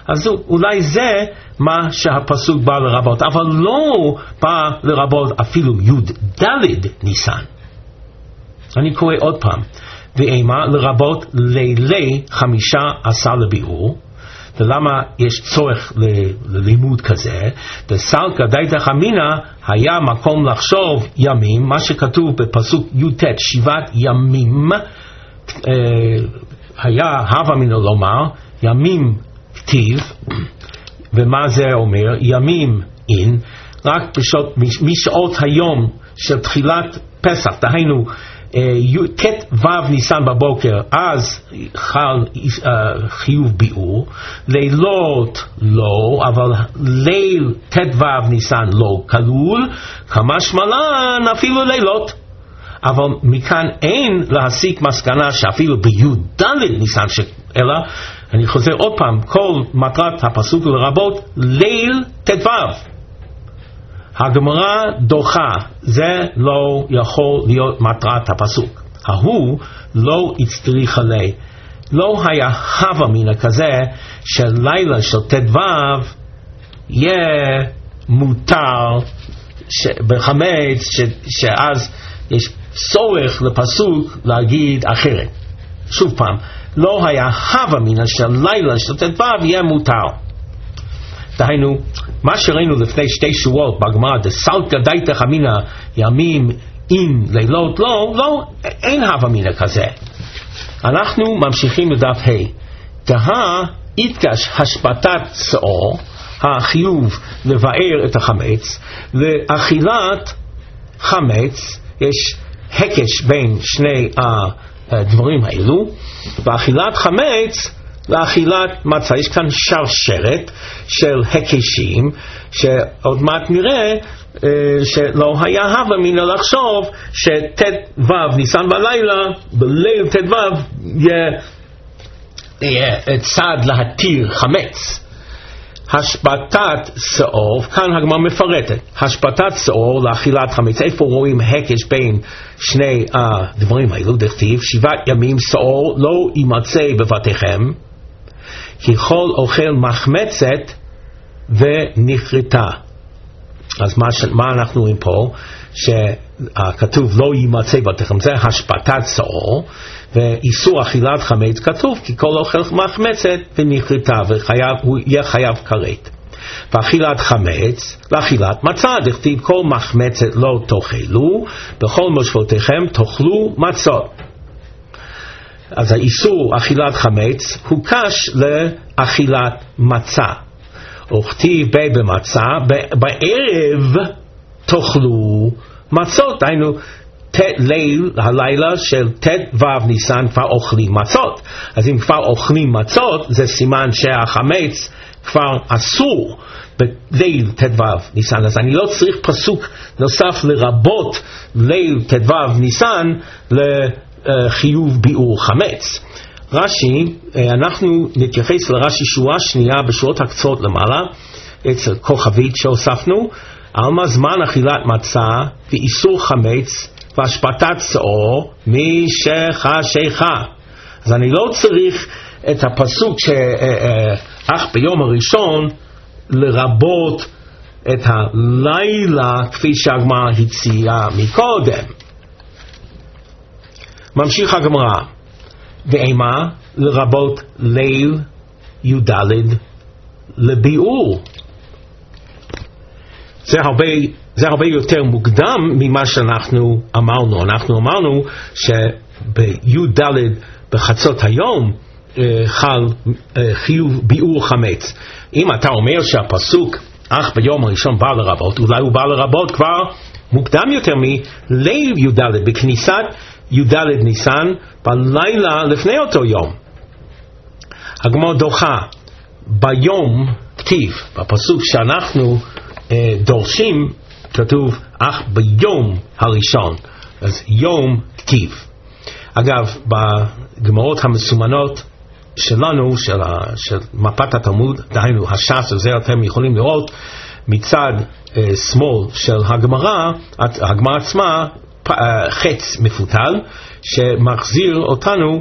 אז אולי זה מה שהפסוק בא לרבות, אבל לא בא לרבות אפילו י"ד ניסן. אני קורא עוד פעם, ואימה לרבות לילי חמישה עשר לביאור. ולמה יש צורך ללימוד כזה? בסלקא דייתך אמינא היה מקום לחשוב ימים, מה שכתוב בפסוק י"ט, שבעת ימים, אה, היה הווה אמינא לומר ימים כתיב, ומה זה אומר? ימים אין, רק בשעות, משעות היום של תחילת פסח, דהיינו ט' ו' ניסן בבוקר, אז חל חיוב ביאור. לילות לא, אבל ליל ט' ו' ניסן לא כלול, כמה שמלן אפילו לילות. אבל מכאן אין להסיק מסקנה שאפילו בי"ד ניסן, אלא אני חוזר עוד פעם, כל מטרת הפסוק לרבות ליל ט' ו'. הגמרא דוחה, זה לא יכול להיות מטרת הפסוק. ההוא לא הצטריך עלי, לא היה הווה אמינא כזה של לילה של ט' ו' יהיה מותר בחמץ, שאז יש צורך לפסוק להגיד אחרת. שוב פעם, לא היה הווה אמינא של לילה של ט' ו' יהיה מותר. דהיינו, מה שראינו לפני שתי שבועות בגמרא, דסלקא דייתך אמינא ימים אין לילות לא, לא, אין הווה אמינא כזה. אנחנו ממשיכים לדף ה'. דהה יתקש השפטת שעור, החיוב לבאר את החמץ, לאכילת חמץ, יש הקש בין שני הדברים האלו, באכילת חמץ לאכילת מצה. יש כאן שרשרת של הקשים שעוד מעט נראה שלא היה הווה אמינא לחשוב שט' ו' ניסן בלילה, בליל ט' ו' יהיה צד להתיר חמץ. השפטת שעור, כאן הגמרא מפרטת, השפטת שעור לאכילת חמץ. איפה רואים הקש בין שני הדברים האלו? דכתיב שבעת ימים שעור לא יימצא בבתיכם, כי כל אוכל מחמצת ונכרתה. אז מה, מה אנחנו רואים פה? שכתוב לא יימצא בבתיכם, זה השפטת שעור, ואיסור אכילת חמץ כתוב כי כל אוכל מחמצת ונכרתה, והוא יהיה חייב כרת. ואכילת חמץ לאכילת מצה, דכתיב כל מחמצת לא תאכלו, בכל מושבותיכם תאכלו מצות. אז האיסור אכילת חמץ הוא קש לאכילת מצה. וכתיב בי במצה, בערב תאכלו מצות, היינו ליל, הלילה של ט' ו' ניסן כבר אוכלים מצות. אז אם כבר אוכלים מצות, זה סימן שהחמץ כבר אסור בליל ט' ו' ניסן. אז אני לא צריך פסוק נוסף לרבות ליל ט' ו' ניסן לחיוב ביאור חמץ. רש"י, אנחנו נתייחס לרש"י שורה שנייה בשורות הקצרות למעלה, אצל כוכבית שהוספנו, על זמן אכילת מצה ואיסור חמץ והשפטת שעור משחשיכה. אז אני לא צריך את הפסוק שאך ביום הראשון לרבות את הלילה כפי שהגמרא הציעה מקודם. ממשיך הגמרא, ואימה לרבות ליל י"ד לביאור. זה הרבה, זה הרבה יותר מוקדם ממה שאנחנו אמרנו. אנחנו אמרנו שבי"ד בחצות היום חל חיוב ביאור חמץ. אם אתה אומר שהפסוק אך ביום הראשון בא לרבות, אולי הוא בא לרבות כבר מוקדם יותר מליל י"ד, בכניסת י"ד ניסן, בלילה לפני אותו יום. הגמרא דוחה, ביום כתיב, בפסוק שאנחנו אה, דורשים, כתוב אך ביום הראשון, אז יום כתיב. אגב, בגמרות המסומנות שלנו, של, של מפת התלמוד, דהיינו הש"ס, וזה אתם יכולים לראות מצד אה, שמאל של הגמרא, הגמרא עצמה חץ מפותל שמחזיר אותנו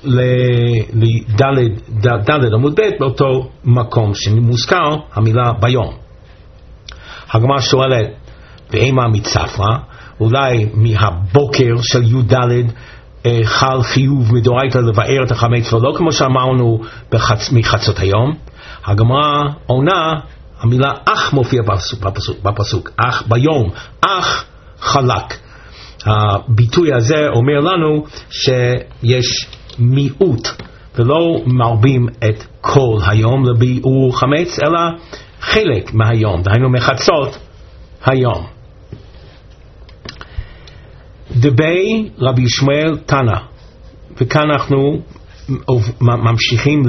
לד' עמוד ב' באותו מקום שמוזכר המילה ביום. הגמרא שואלת, ואימה מצפרא, אולי מהבוקר של י"ד חל חיוב מדאורייתא לבאר את החמץ ולא כמו שאמרנו בחצ... מחצות היום? הגמרא עונה, המילה אך מופיע בפסוק, בפסוק, בפסוק אך ביום, אך חלק. הביטוי הזה אומר לנו שיש מיעוט ולא מרבים את כל היום לביאור חמץ אלא חלק מהיום, דהיינו מחצות היום. דבי רבי ישמעאל תנא, וכאן אנחנו ממשיכים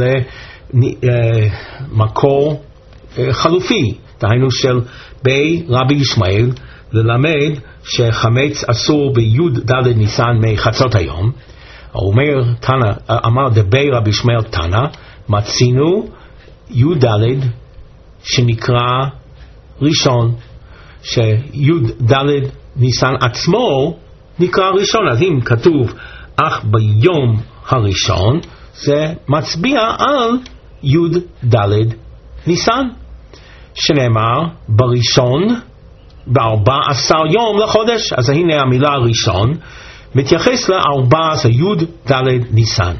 למקור חלופי, דהיינו של בי רבי ישמעאל, ללמד שחמץ אסור בי"ד ניסן מחצות היום. הוא אומר, תנא, אמר דבי רבי ישמעאל תנא, מצינו י"ד שנקרא ראשון, שי"ד ניסן עצמו נקרא ראשון. אז אם כתוב אך ביום הראשון, זה מצביע על י"ד ניסן, שנאמר בראשון בארבע עשר יום לחודש. אז הנה המילה ראשון מתייחס לארבע עשר י"ד ניסן.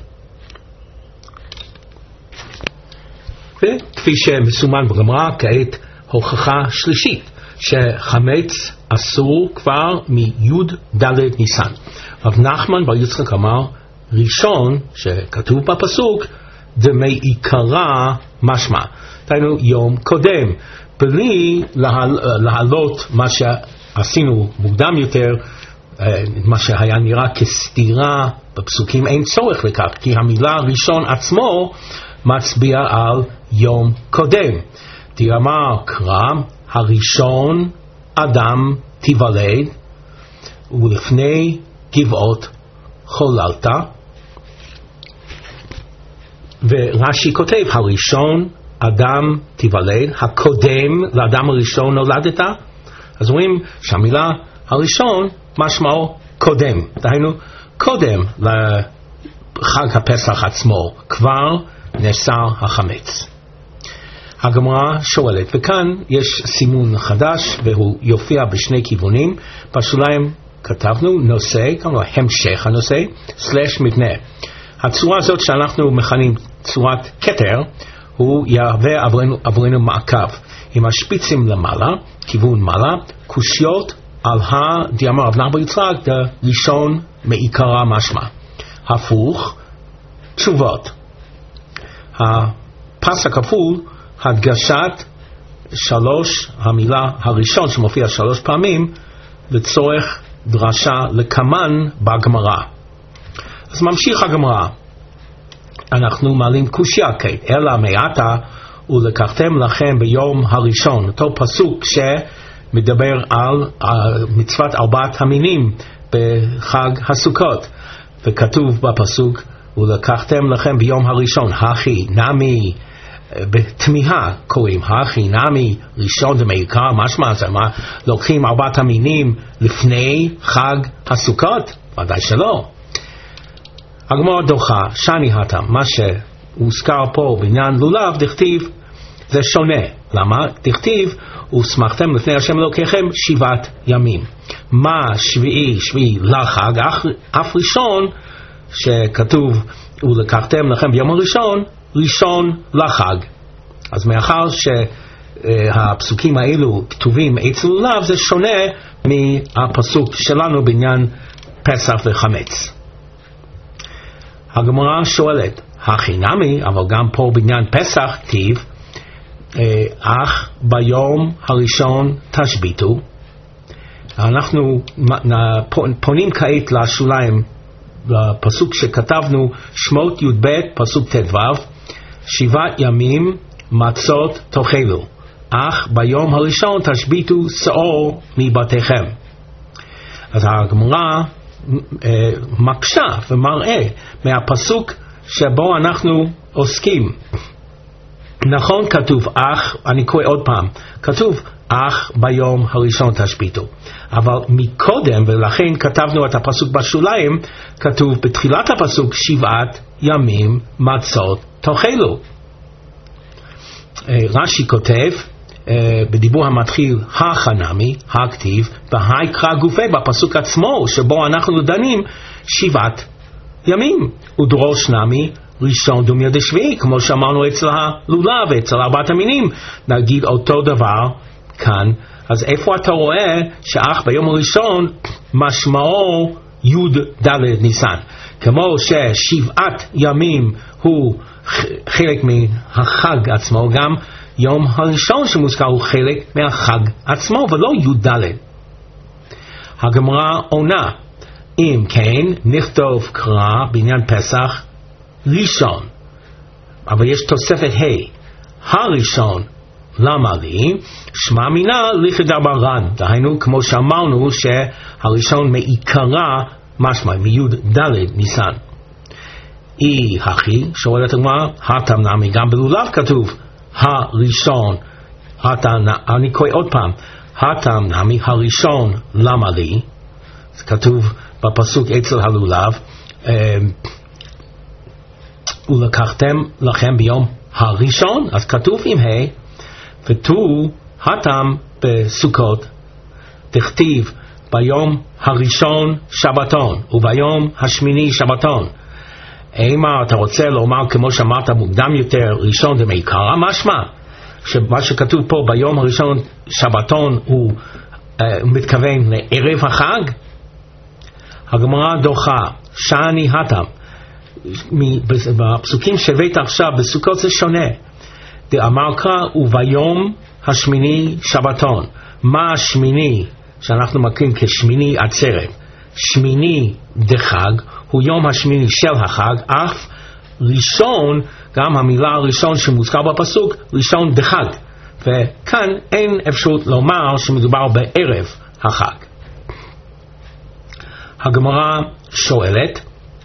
וכפי שמסומן בגמרא, כעת הוכחה שלישית שחמץ אסור כבר מי"ד ניסן. רב נחמן בר יצחק אמר ראשון שכתוב בפסוק דמעיקרא משמע, דהיינו יום קודם, בלי להעלות מה שעשינו מוקדם יותר, מה שהיה נראה כסתירה בפסוקים. אין צורך לכך, כי המילה ראשון עצמו מצביע על יום קודם. דאמר קרא הראשון אדם תיוולד ולפני גבעות חוללת. ורש"י כותב הראשון אדם תיוולד, הקודם לאדם הראשון נולדת. אז רואים שהמילה הראשון משמעו קודם, דהיינו קודם לחג הפסח עצמו כבר נאסר החמץ. הגמרא שואלת, וכאן יש סימון חדש והוא יופיע בשני כיוונים. בשוליים כתבנו נושא, כלומר המשך הנושא, סלש מבנה. הצורה הזאת שאנחנו מכנים צורת כתר, הוא יהווה עברנו, עברנו מעקב עם השפיצים למעלה, כיוון מעלה, קושיות על הדאמר רב נחמן בר יצחק ראשון מעיקרא משמע. הפוך, תשובות. הפס הכפול, הדגשת שלוש, המילה הראשון שמופיע שלוש פעמים לצורך דרשה לקמן בגמרא. אז ממשיך הגמרא, אנחנו מעלים קושיה כעת, אלא מעתה ולקחתם לכם ביום הראשון, אותו פסוק שמדבר על מצוות ארבעת המינים בחג הסוכות, וכתוב בפסוק ולקחתם לכם ביום הראשון, הכי נמי, בתמיהה קוראים הכי נמי ראשון דמעיקרא משמע, זה מה, לוקחים ארבעת המינים לפני חג הסוכות? ודאי שלא. הגמרא דוחה, שני הטה, מה שהוזכר פה בעניין לולב, דכתיב זה שונה. למה? דכתיב ושמחתם לפני השם אלוקיכם שבעת ימים. מה שביעי שביעי לחג, אף, אף ראשון שכתוב ולקחתם לכם ביום הראשון, ראשון לחג. אז מאחר שהפסוקים האלו כתובים אצל לולב, זה שונה מהפסוק שלנו בעניין פסח וחמץ. הגמרא שואלת, הכי נמי, אבל גם פה בעניין פסח כתיב, אך ביום הראשון תשביתו. אנחנו פונים כעת לשוליים, לפסוק שכתבנו, שמות י"ב, פסוק ט"ו, שבעת ימים מצות תאכלו, אך ביום הראשון תשביתו שאור מבתיכם. אז הגמרא מקשה ומראה מהפסוק שבו אנחנו עוסקים. נכון כתוב אך, אני קורא עוד פעם, כתוב אך ביום הראשון תשביתו. אבל מקודם, ולכן כתבנו את הפסוק בשוליים, כתוב בתחילת הפסוק שבעת ימים מצות תאכלו. רש"י כותב בדיבור המתחיל החנמי, הכתיב, והיקרא גופה בפסוק עצמו שבו אנחנו דנים שבעת ימים, ודרוש נמי ראשון דומיה דשביעי, כמו שאמרנו אצל הלולב ואצל ארבעת המינים, נגיד אותו דבר כאן. אז איפה אתה רואה שאך ביום הראשון משמעו י' ד' ניסן, כמו ששבעת ימים הוא חלק מהחג עצמו, גם יום הראשון שמוזכר הוא חלק מהחג עצמו ולא י' ד'. הגמרא עונה, אם כן נכתוב קרא בעניין פסח ראשון, אבל יש תוספת ה' הראשון למה לי? שמע מינה לכדרבנן, דהיינו כמו שאמרנו שהראשון מעיקרה משמע מי' ד' ניסן. אי הכי, שואלת הגמרא, הטם נמי, גם בלולב כתוב הראשון, אני קורא עוד פעם, הטם נמי הראשון למה לי? זה כתוב בפסוק אצל הלולב, ולקחתם לכם ביום הראשון, אז כתוב עם ה' ותו הטם בסוכות תכתיב ביום הראשון שבתון וביום השמיני שבתון. אימה אתה רוצה לומר כמו שאמרת מוקדם יותר ראשון דמעיקרא, משמע שמה שכתוב פה ביום הראשון שבתון הוא uh, מתכוון לערב החג? הגמרא דוחה שאני הטם, בפסוקים שבאת עכשיו בסוכות זה שונה. דאמר קרא וביום השמיני שבתון. מה השמיני שאנחנו מכירים כשמיני עצרת? שמיני דחג הוא יום השמיני של החג, אף ראשון, גם המילה הראשון שמוזכר בפסוק, ראשון דחג, וכאן אין אפשרות לומר שמדובר בערב החג. הגמרא שואלת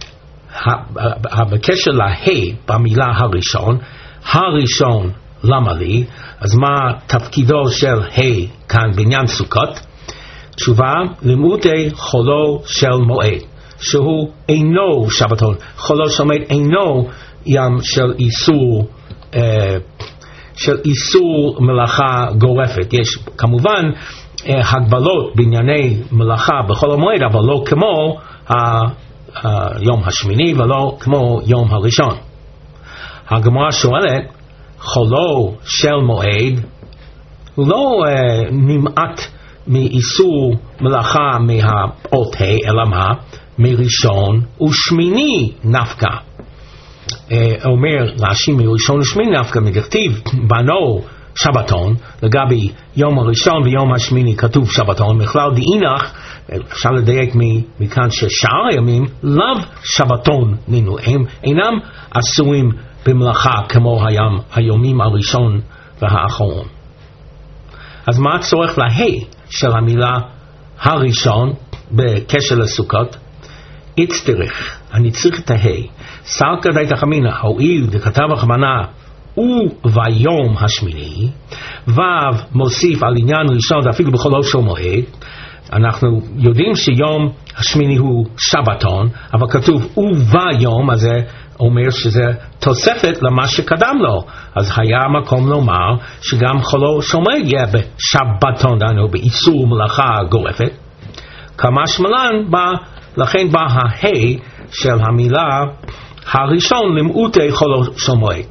בקשר להי במילה הראשון, הראשון למה לי? אז מה תפקידו של ה' כאן בעניין סוכות? תשובה, לימודי חולו של מועד, שהוא אינו שבתון. חולו של מועד אינו ים של איסור אה, של איסור מלאכה גורפת. יש כמובן אה, הגבלות בענייני מלאכה בכל המועד, אבל לא כמו היום השמיני ולא כמו יום הראשון. הגמרא שואלת, חולו של מועד הוא לא אה, נמעט מאיסור מלאכה מהאות ה' אלא מה? מראשון ושמיני נפקא. אה, אומר רש"י מראשון ושמיני נפקא, מדכתיב בנו שבתון, לגבי יום הראשון ויום השמיני כתוב שבתון, בכלל דאינך אפשר לדייק מכאן ששאר הימים לאו שבתון נינו, הם אינם אסורים במלאכה כמו היום, היומים הראשון והאחרון. אז מה הצורך להי של המילה הראשון בקשר לסוכות? אצטרך, אני צריך את ההי. סלקא די תחמינא, הואיל דכתב הכוונה וביום השמיני, ו' מוסיף על עניין ראשון אפילו בחולו של מועד. אנחנו יודעים שיום השמיני הוא שבתון, אבל כתוב וביום, אז זה אומר שזה תוספת למה שקדם לו. אז היה מקום לומר שגם חולו של מועד יהיה בשבתון, דנו באיסור מלאכה גורפת. כמשמע לן, לכן בא ההי של המילה הראשון למעוטי חולו של מועד.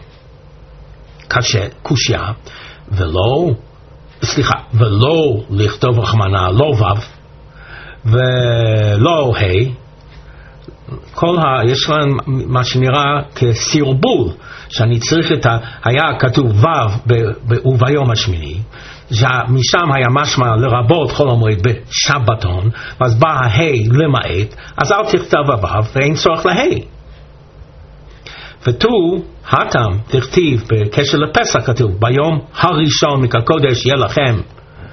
קשה, קושיה, ולא, סליחה, ולא לכתוב רחמנה, לא וו, ולא ה', כל ה... יש להם מה שנראה כסרבול, שאני צריך את ה... היה כתוב וו וביום השמיני, משם היה משמע לרבות חול המועד בשבתון, אז בא ההי למעט, אז אל תכתב וו ואין צורך להי. ותו הטם תכתיב בקשר לפסח, כתוב ביום הראשון מקודש יהיה לכם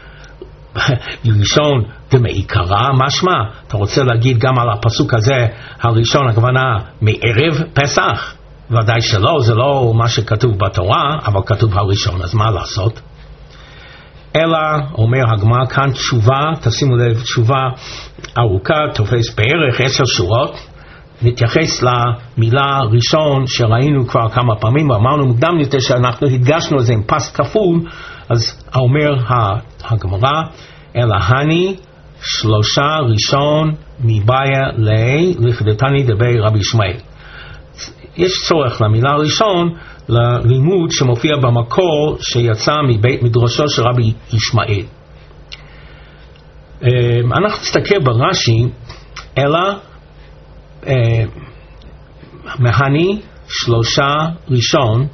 ראשון דמעיקרא, משמע אתה רוצה להגיד גם על הפסוק הזה הראשון הכוונה מערב פסח? ודאי שלא, זה לא מה שכתוב בתורה, אבל כתוב הראשון, אז מה לעשות? אלא, אומר הגמרא כאן תשובה, תשימו לב, תשובה ארוכה, תופס בערך עשר שורות, נתייחס למילה ראשון שראינו כבר כמה פעמים, ואמרנו מוקדם יותר שאנחנו הדגשנו את זה עם פס כפול, אז אומר הגמרא, אלא הני שלושה ראשון מבעיה לי לכדתני דבי רבי ישמעאל. יש צורך למילה ראשון ללימוד שמופיע במקור שיצא מבית מדרשו של רבי ישמעאל. אנחנו נסתכל ברש"י, אלא מהני שלושה ראשון,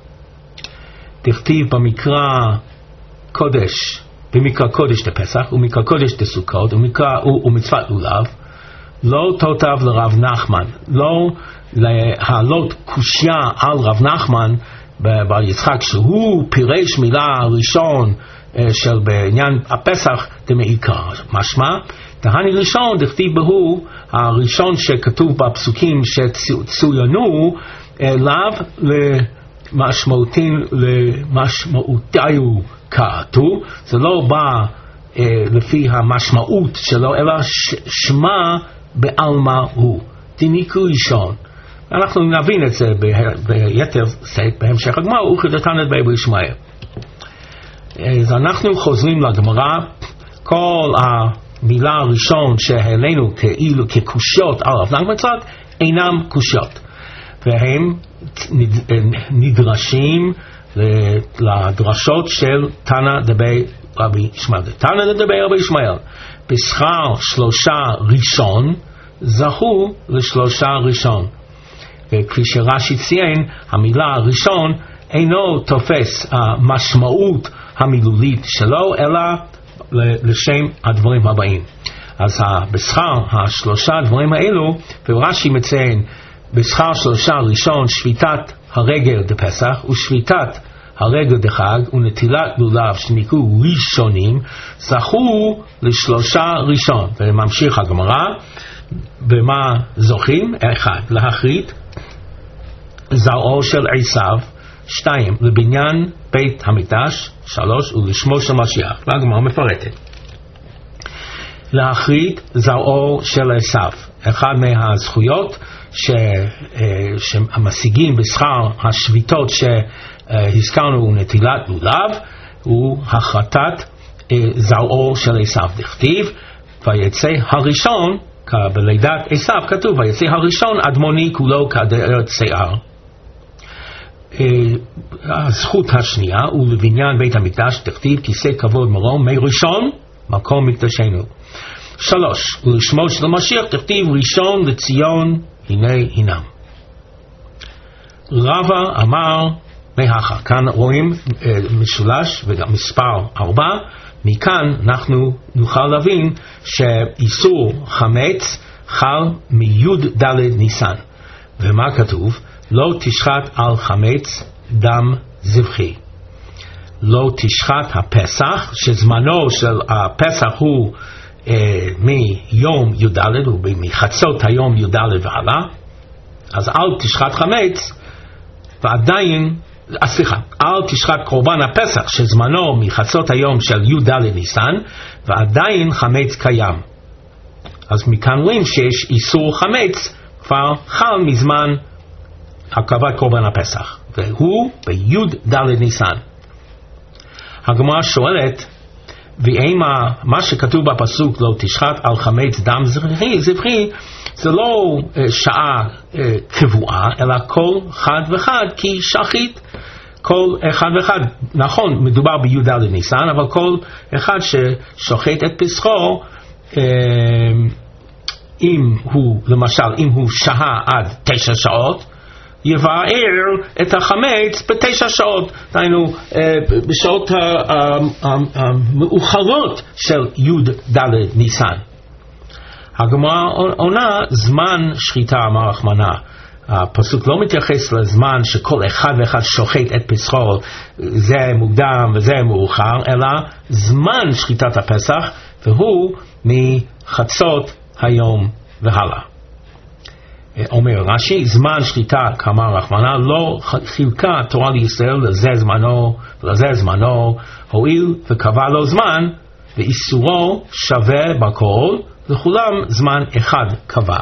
תכתיב במקרא קודש, במקרא קודש לפסח ומקרא קודש לסוכות ומצוות לולב, לא תותב לרב נחמן, לא להעלות קושיה על רב נחמן בר יצחק שהוא פירש מילה ראשון של בעניין הפסח דמעיקר, משמע דהני ראשון דכתיב בהו הראשון שכתוב בפסוקים שצוינו אליו למשמעותין למשמעותיו כעתו, זה לא בא לפי המשמעות שלו אלא שמה בעלמא הוא דניקו ראשון. אנחנו נבין את זה ביתר שאת בהמשך הגמרא, וכדתנא דבי רבי ישמעאל. אז אנחנו חוזרים לגמרא, כל המילה הראשון שהעלינו כאילו כקושיות על רב נחמן יצחק אינם קושיות, והם נדרשים לדרשות של תנא דבי רבי ישמעאל. תנא דבי רבי ישמעאל, בשכר שלושה ראשון זכו לשלושה ראשון. וכפי שרש"י ציין, המילה הראשון אינו תופס המשמעות המילולית שלו, אלא לשם הדברים הבאים. אז בשכר השלושה דברים האלו, ורש"י מציין, בשכר שלושה ראשון שביתת הרגל דפסח ושביתת הרגל דחג ונטילת לולב שנקראו ראשונים, זכו לשלושה ראשון. וממשיך הגמרא, במה זוכים? אחד, להכרית זרעו של עשיו, שתיים, לבניין בית המקדש, שלוש, ולשמו של משיח. והגמרא מפרטת. להכרית זרעו של עשיו, אחד מהזכויות ש, שמשיגים בשכר השביתות שהזכרנו ונטילת לולב, הוא הכרתת זרעו של עשיו. דכתיב ויצא הראשון, בלידת עשיו כתוב ויצא הראשון אדמוני כולו כדרת שיער. הזכות השנייה הוא לבניין בית המקדש, תכתיב כיסא כבוד מרום מי ראשון מקום מקדשנו. שלוש, ולשמו של המשיח תכתיב ראשון לציון הנה הינם. רבא אמר מהכה, כאן רואים משולש וגם מספר ארבע, מכאן אנחנו נוכל להבין שאיסור חמץ חל מיוד ד' ניסן. ומה כתוב? לא תשחט על חמץ דם זבחי. לא תשחט הפסח, שזמנו של הפסח הוא אה, מיום י"ד, או מחצות היום י"ד והלאה, אז אל תשחט חמץ, ועדיין, סליחה, אל תשחט קורבן הפסח, שזמנו מחצות היום של י"ד ניסן, ועדיין חמץ קיים. אז מכאן רואים שיש איסור חמץ, כבר חל מזמן הקרבת קורבן הפסח, והוא בי"ד ניסן. הגמרא שואלת, ואם מה שכתוב בפסוק לא תשחט על חמץ דם זבחי, זבחי זה לא שעה קבועה, אלא כל חד וחד, כי שחית כל אחד ואחד. נכון, מדובר בי"ד ניסן, אבל כל אחד ששוחט את פסחו, אם הוא, למשל, אם הוא שהה עד תשע שעות, יבער את החמץ בתשע שעות, דהיינו בשעות המאוחרות של י"ד ניסן. הגמרא עונה, זמן שחיטה אמר רחמנא. הפסוק לא מתייחס לזמן שכל אחד ואחד שוחט את פסחו, זה מוקדם וזה מאוחר, אלא זמן שחיטת הפסח, והוא מחצות היום והלאה. אומר רש"י, זמן שחיטה כאמר רחמנא לא חילקה תורה לישראל לזה זמנו ולזה זמנו, הואיל וקבע לו זמן ואיסורו שווה בכל, לכולם זמן אחד קבע.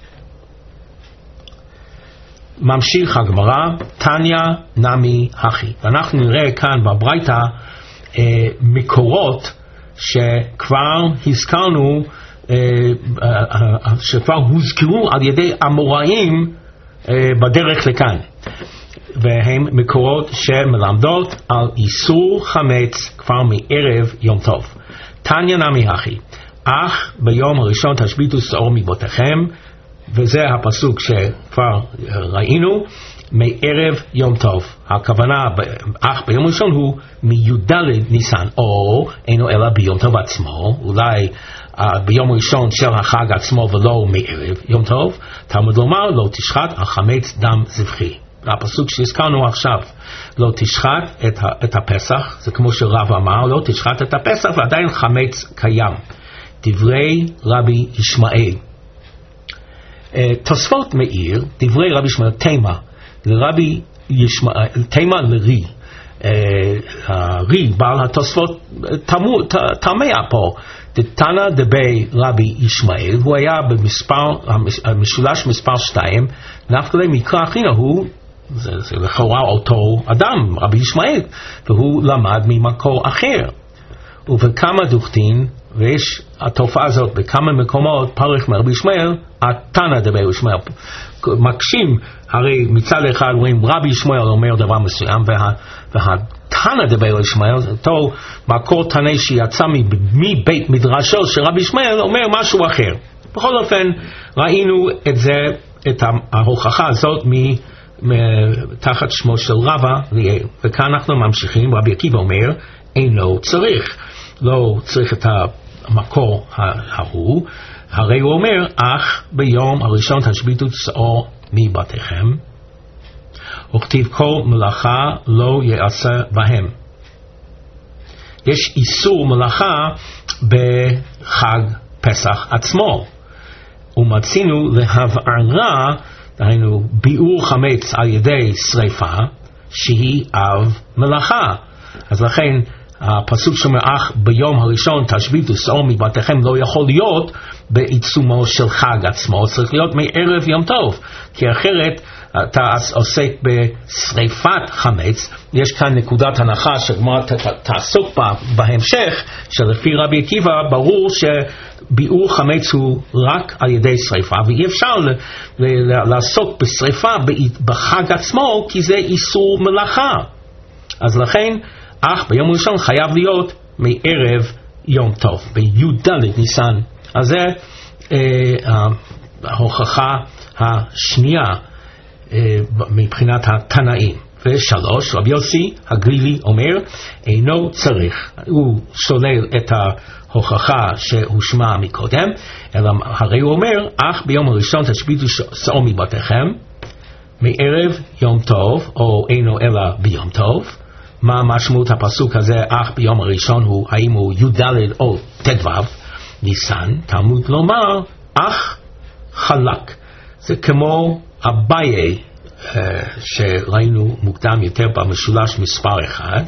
ממשיך הגמרא, תניא נמי הכי. ואנחנו נראה כאן בברייתא אה, מקורות שכבר הזכרנו, אה, אה, שכבר הוזכרו על ידי אמוראים אה, בדרך לכאן. והם מקורות שמלמדות על איסור חמץ כבר מערב יום טוב. תניא נמי הכי, אך ביום הראשון תשביתו שעור מבותיכם, וזה הפסוק שכבר ראינו, מערב יום טוב. הכוונה אך ביום ראשון הוא מי"ד ניסן, או אינו אלא ביום טוב עצמו, אולי uh, ביום ראשון של החג עצמו ולא מערב יום טוב. תלמוד לומר לא תשחט החמץ דם זבחי. הפסוק שהזכרנו עכשיו, לא תשחט את, ה- את הפסח, זה כמו שרב אמר, לא תשחט את הפסח ועדיין חמץ קיים. דברי רבי ישמעאל. תוספות מאיר, דברי רבי ישמעאל, תימה לרבי ישמעאל, תימה לרי, הרי בעל התוספות תמיה פה, דתנא דבי רבי ישמעאל, הוא היה במספר, המשולש מספר שתיים, נפקא מקרא אחינא הוא, זה, זה לכאורה אותו אדם, רבי ישמעאל, והוא למד ממקור אחר. ובכמה דוכתין, ויש התופעה הזאת בכמה מקומות, פרח מרבי ישמעאל, התנא דבי ישמעאל. מקשים, הרי מצד אחד רואים רבי ישמעאל אומר דבר מסוים, וה, והתנא דבי ישמעאל, אותו מקור תנא שיצא מבית מדרשו של רבי ישמעאל, אומר משהו אחר. בכל אופן, ראינו את זה, את ההוכחה הזאת מ... תחת שמו של רבא ליאל. וכאן אנחנו ממשיכים, רבי עקיבא אומר, אינו צריך, לא צריך את המקור ההוא, הרי הוא אומר, אך ביום הראשון תשביתו שעור מבתיכם, וכתיב כל מלאכה לא יעשה בהם. יש איסור מלאכה בחג פסח עצמו, ומצינו להבערה, דהיינו ביעור חמץ על ידי שריפה, שהיא אב מלאכה. אז לכן הפסוק שאומר אך ביום הראשון תשביתו שעור מבתיכם לא יכול להיות בעיצומו של חג עצמו, צריך להיות מערב יום טוב, כי אחרת אתה עוסק בשריפת חמץ. יש כאן נקודת הנחה שגמרא תעסוק בה בהמשך, שלפי רבי עקיבא ברור שביעור חמץ הוא רק על ידי שריפה, ואי אפשר לעסוק בשריפה בחג עצמו כי זה איסור מלאכה. אז לכן אך ביום ראשון חייב להיות מערב יום טוב, בי"ד ניסן. אז זה אה, ההוכחה השנייה אה, מבחינת התנאים. ושלוש, רבי יוסי הגלילי אומר, אינו צריך, הוא שולל את ההוכחה שהושמע מקודם, אלא הרי הוא אומר, אך ביום הראשון תשביתו שעור מבתיכם, מערב יום טוב, או אינו אלא ביום טוב. מה משמעות הפסוק הזה, אך ביום הראשון הוא, האם הוא י"ד או ט"ו ניסן? תלמוד לומר, אך חלק. זה כמו אביי, שראינו מוקדם יותר במשולש מספר אחד,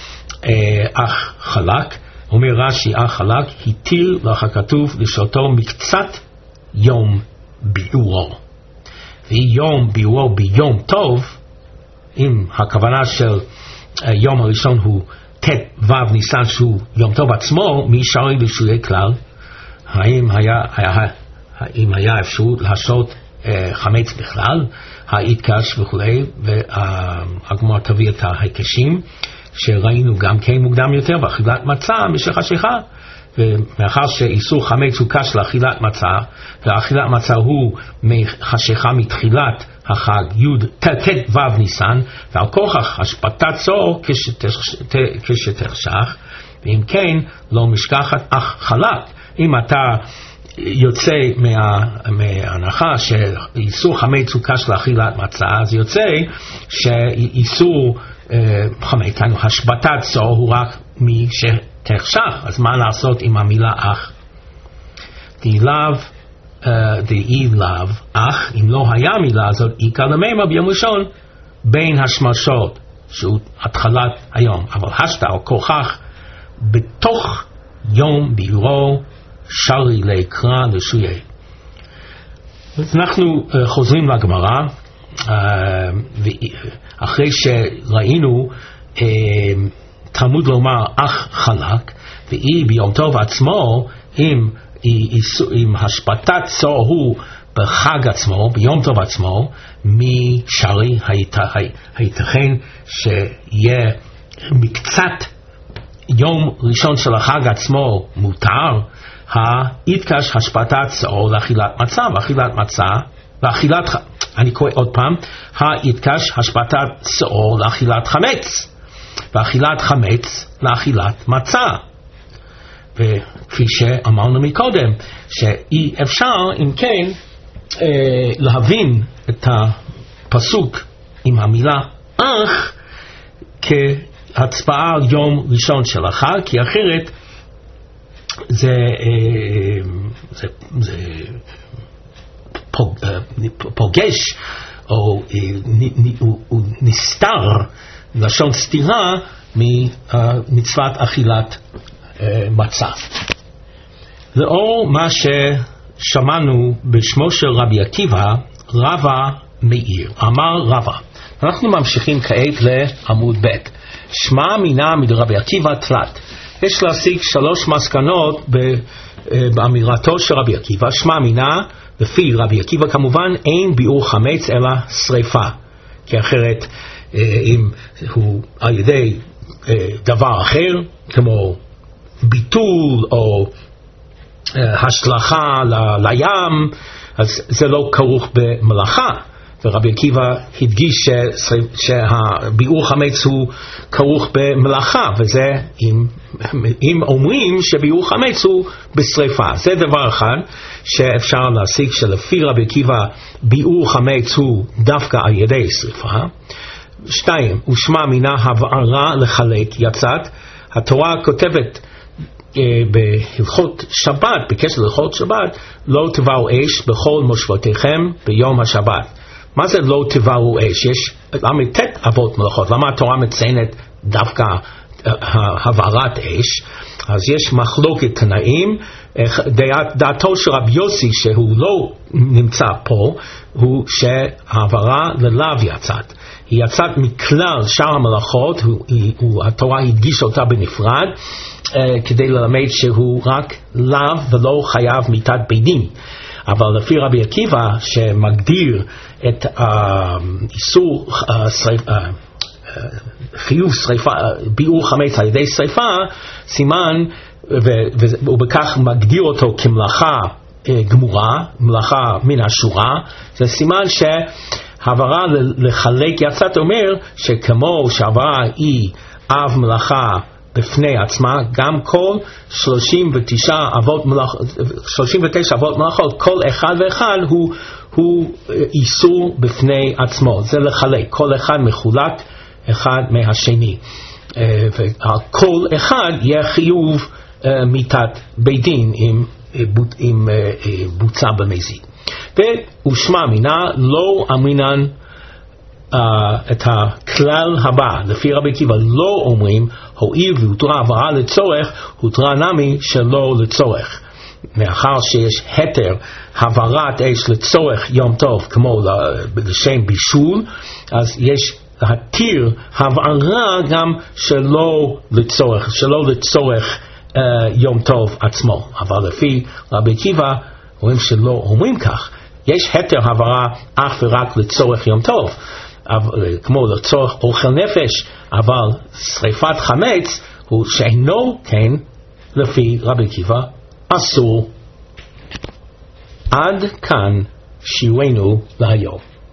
אך חלק, אומר רש"י, אך חלק, הטיל לך כתוב לשעותו מקצת יום ביעורו. ויום ביעורו ביום טוב, אם הכוונה של יום הראשון הוא ט"ו ניסן שהוא יום טוב עצמו, משארי לשולי כלל, האם היה, היה, האם היה אפשרות לעשות אה, חמץ בכלל, ההתקש וכולי, והגמרא תביא את ההיקשים שראינו גם כן מוקדם יותר באכילת מצה במשך החשיכה. ומאחר שאיסור חמץ הוא קש לאכילת מצה, והאכילת מצה הוא חשיכה מתחילת החג י' ט"ו ניסן, ועל כוכך השפטת צור כשתחשך, ואם כן לא משכחת אך חלק. אם אתה יוצא מה, מההנחה שאיסור חמץ הוא קש לאכילת מצה, אז יוצא שאיסור אה, חמץ, השפטת צור הוא רק מי ש... תחשך. אז מה לעשות עם המילה אך? דילאו דאי לאו, אך אם לא היה מילה הזאת, עיקר למימה ביום ראשון בין השמשות, שהוא התחלת היום, אבל השתה או כוכך בתוך יום ביורו שרי לקרא לשויה. אנחנו uh, חוזרים לגמרא, uh, אחרי שראינו uh, תלמוד לומר אך חלק, והיא ביום טוב עצמו עם, עם השפטת צור הוא בחג עצמו, ביום טוב עצמו, משרי הייתכן שיהיה מקצת יום ראשון של החג עצמו מותר, היתקש השפטת צור לאכילת מצה, ואכילת מצה, לאכילת, אני קורא עוד פעם, היתקש השפטת צור לאכילת חמץ, ואכילת חמץ לאכילת מצה. וכפי שאמרנו מקודם, שאי אפשר אם כן אה, להבין את הפסוק עם המילה אך כהצבעה על יום ראשון של החג, כי אחרת זה, אה, זה, זה פוג, אה, פוגש או אה, נ, נ, הוא, הוא נסתר, לשון סתירה ממצוות אכילת מצה. לאור מה ששמענו בשמו של רבי עקיבא, רבא מאיר, אמר רבא. אנחנו ממשיכים כעת לעמוד ב'. שמע מינה מדרבי עקיבא תלת. יש להסיק שלוש מסקנות באמירתו של רבי עקיבא. שמע מינה, לפי רבי עקיבא כמובן, אין ביעור חמץ אלא שריפה. כי אחרת, אם הוא על ידי דבר אחר, כמו ביטול או uh, השלכה ל- לים, אז זה לא כרוך במלאכה. ורבי עקיבא הדגיש ש- שהביעור חמץ הוא כרוך במלאכה, וזה אם, אם אומרים שביעור חמץ הוא בשריפה. זה דבר אחד שאפשר להסיק שלפי רבי עקיבא ביעור חמץ הוא דווקא על ידי שריפה. שתיים, ושמע מינה הבערה לחלק יצאת. התורה כותבת בהלכות שבת, בקשר להלכות שבת, לא תבערו אש בכל מושבותיכם ביום השבת. מה זה לא תבערו אש? יש ל"ט אבות מלאכות. למה התורה מציינת דווקא הבערת אש? אז יש מחלוקת תנאים. דעתו של רבי יוסי, שהוא לא נמצא פה, הוא שהעברה ללאו יצאת. היא יצאת מכלל שאר המלאכות, התורה הדגישה אותה בנפרד, uh, כדי ללמד שהוא רק לאו ולא חייב מיתת בית דין. אבל לפי רבי עקיבא, שמגדיר את איסור uh, uh, שריפ, uh, uh, חיוב שריפה, ביעור חמץ על ידי שריפה, סימן, ובכך מגדיר אותו כמלאכה uh, גמורה, מלאכה מן השורה, זה סימן ש... העברה לחלק יצאת אומר שכמו שהעברה היא אב מלאכה בפני עצמה, גם כל שלושים ותשע אבות מלאכות, שלושים ותשע אבות מלאכות, כל אחד ואחד הוא, הוא איסור בפני עצמו. זה לחלק, כל אחד מחולק אחד מהשני. וכל אחד יהיה חיוב מיתת בית דין אם, אם בוצע במזיד. ושמע מינה לא אמרינן uh, את הכלל הבא, לפי רבי עקיבא לא אומרים הואיל והותרה העברה לצורך, הותרה נמי שלא לצורך. מאחר שיש היתר העברת אש לצורך יום טוב כמו לשם בישול, אז יש להתיר העברה גם שלא לצורך, שלא לצורך uh, יום טוב עצמו. אבל לפי רבי עקיבא אומרים שלא אומרים כך. יש היתר העברה אך ורק לצורך יום טוב, כמו לצורך אוכל נפש, אבל שריפת חמץ הוא שאינו כן לפי רבי עקיבא אסור. עד כאן שיעורנו להיום.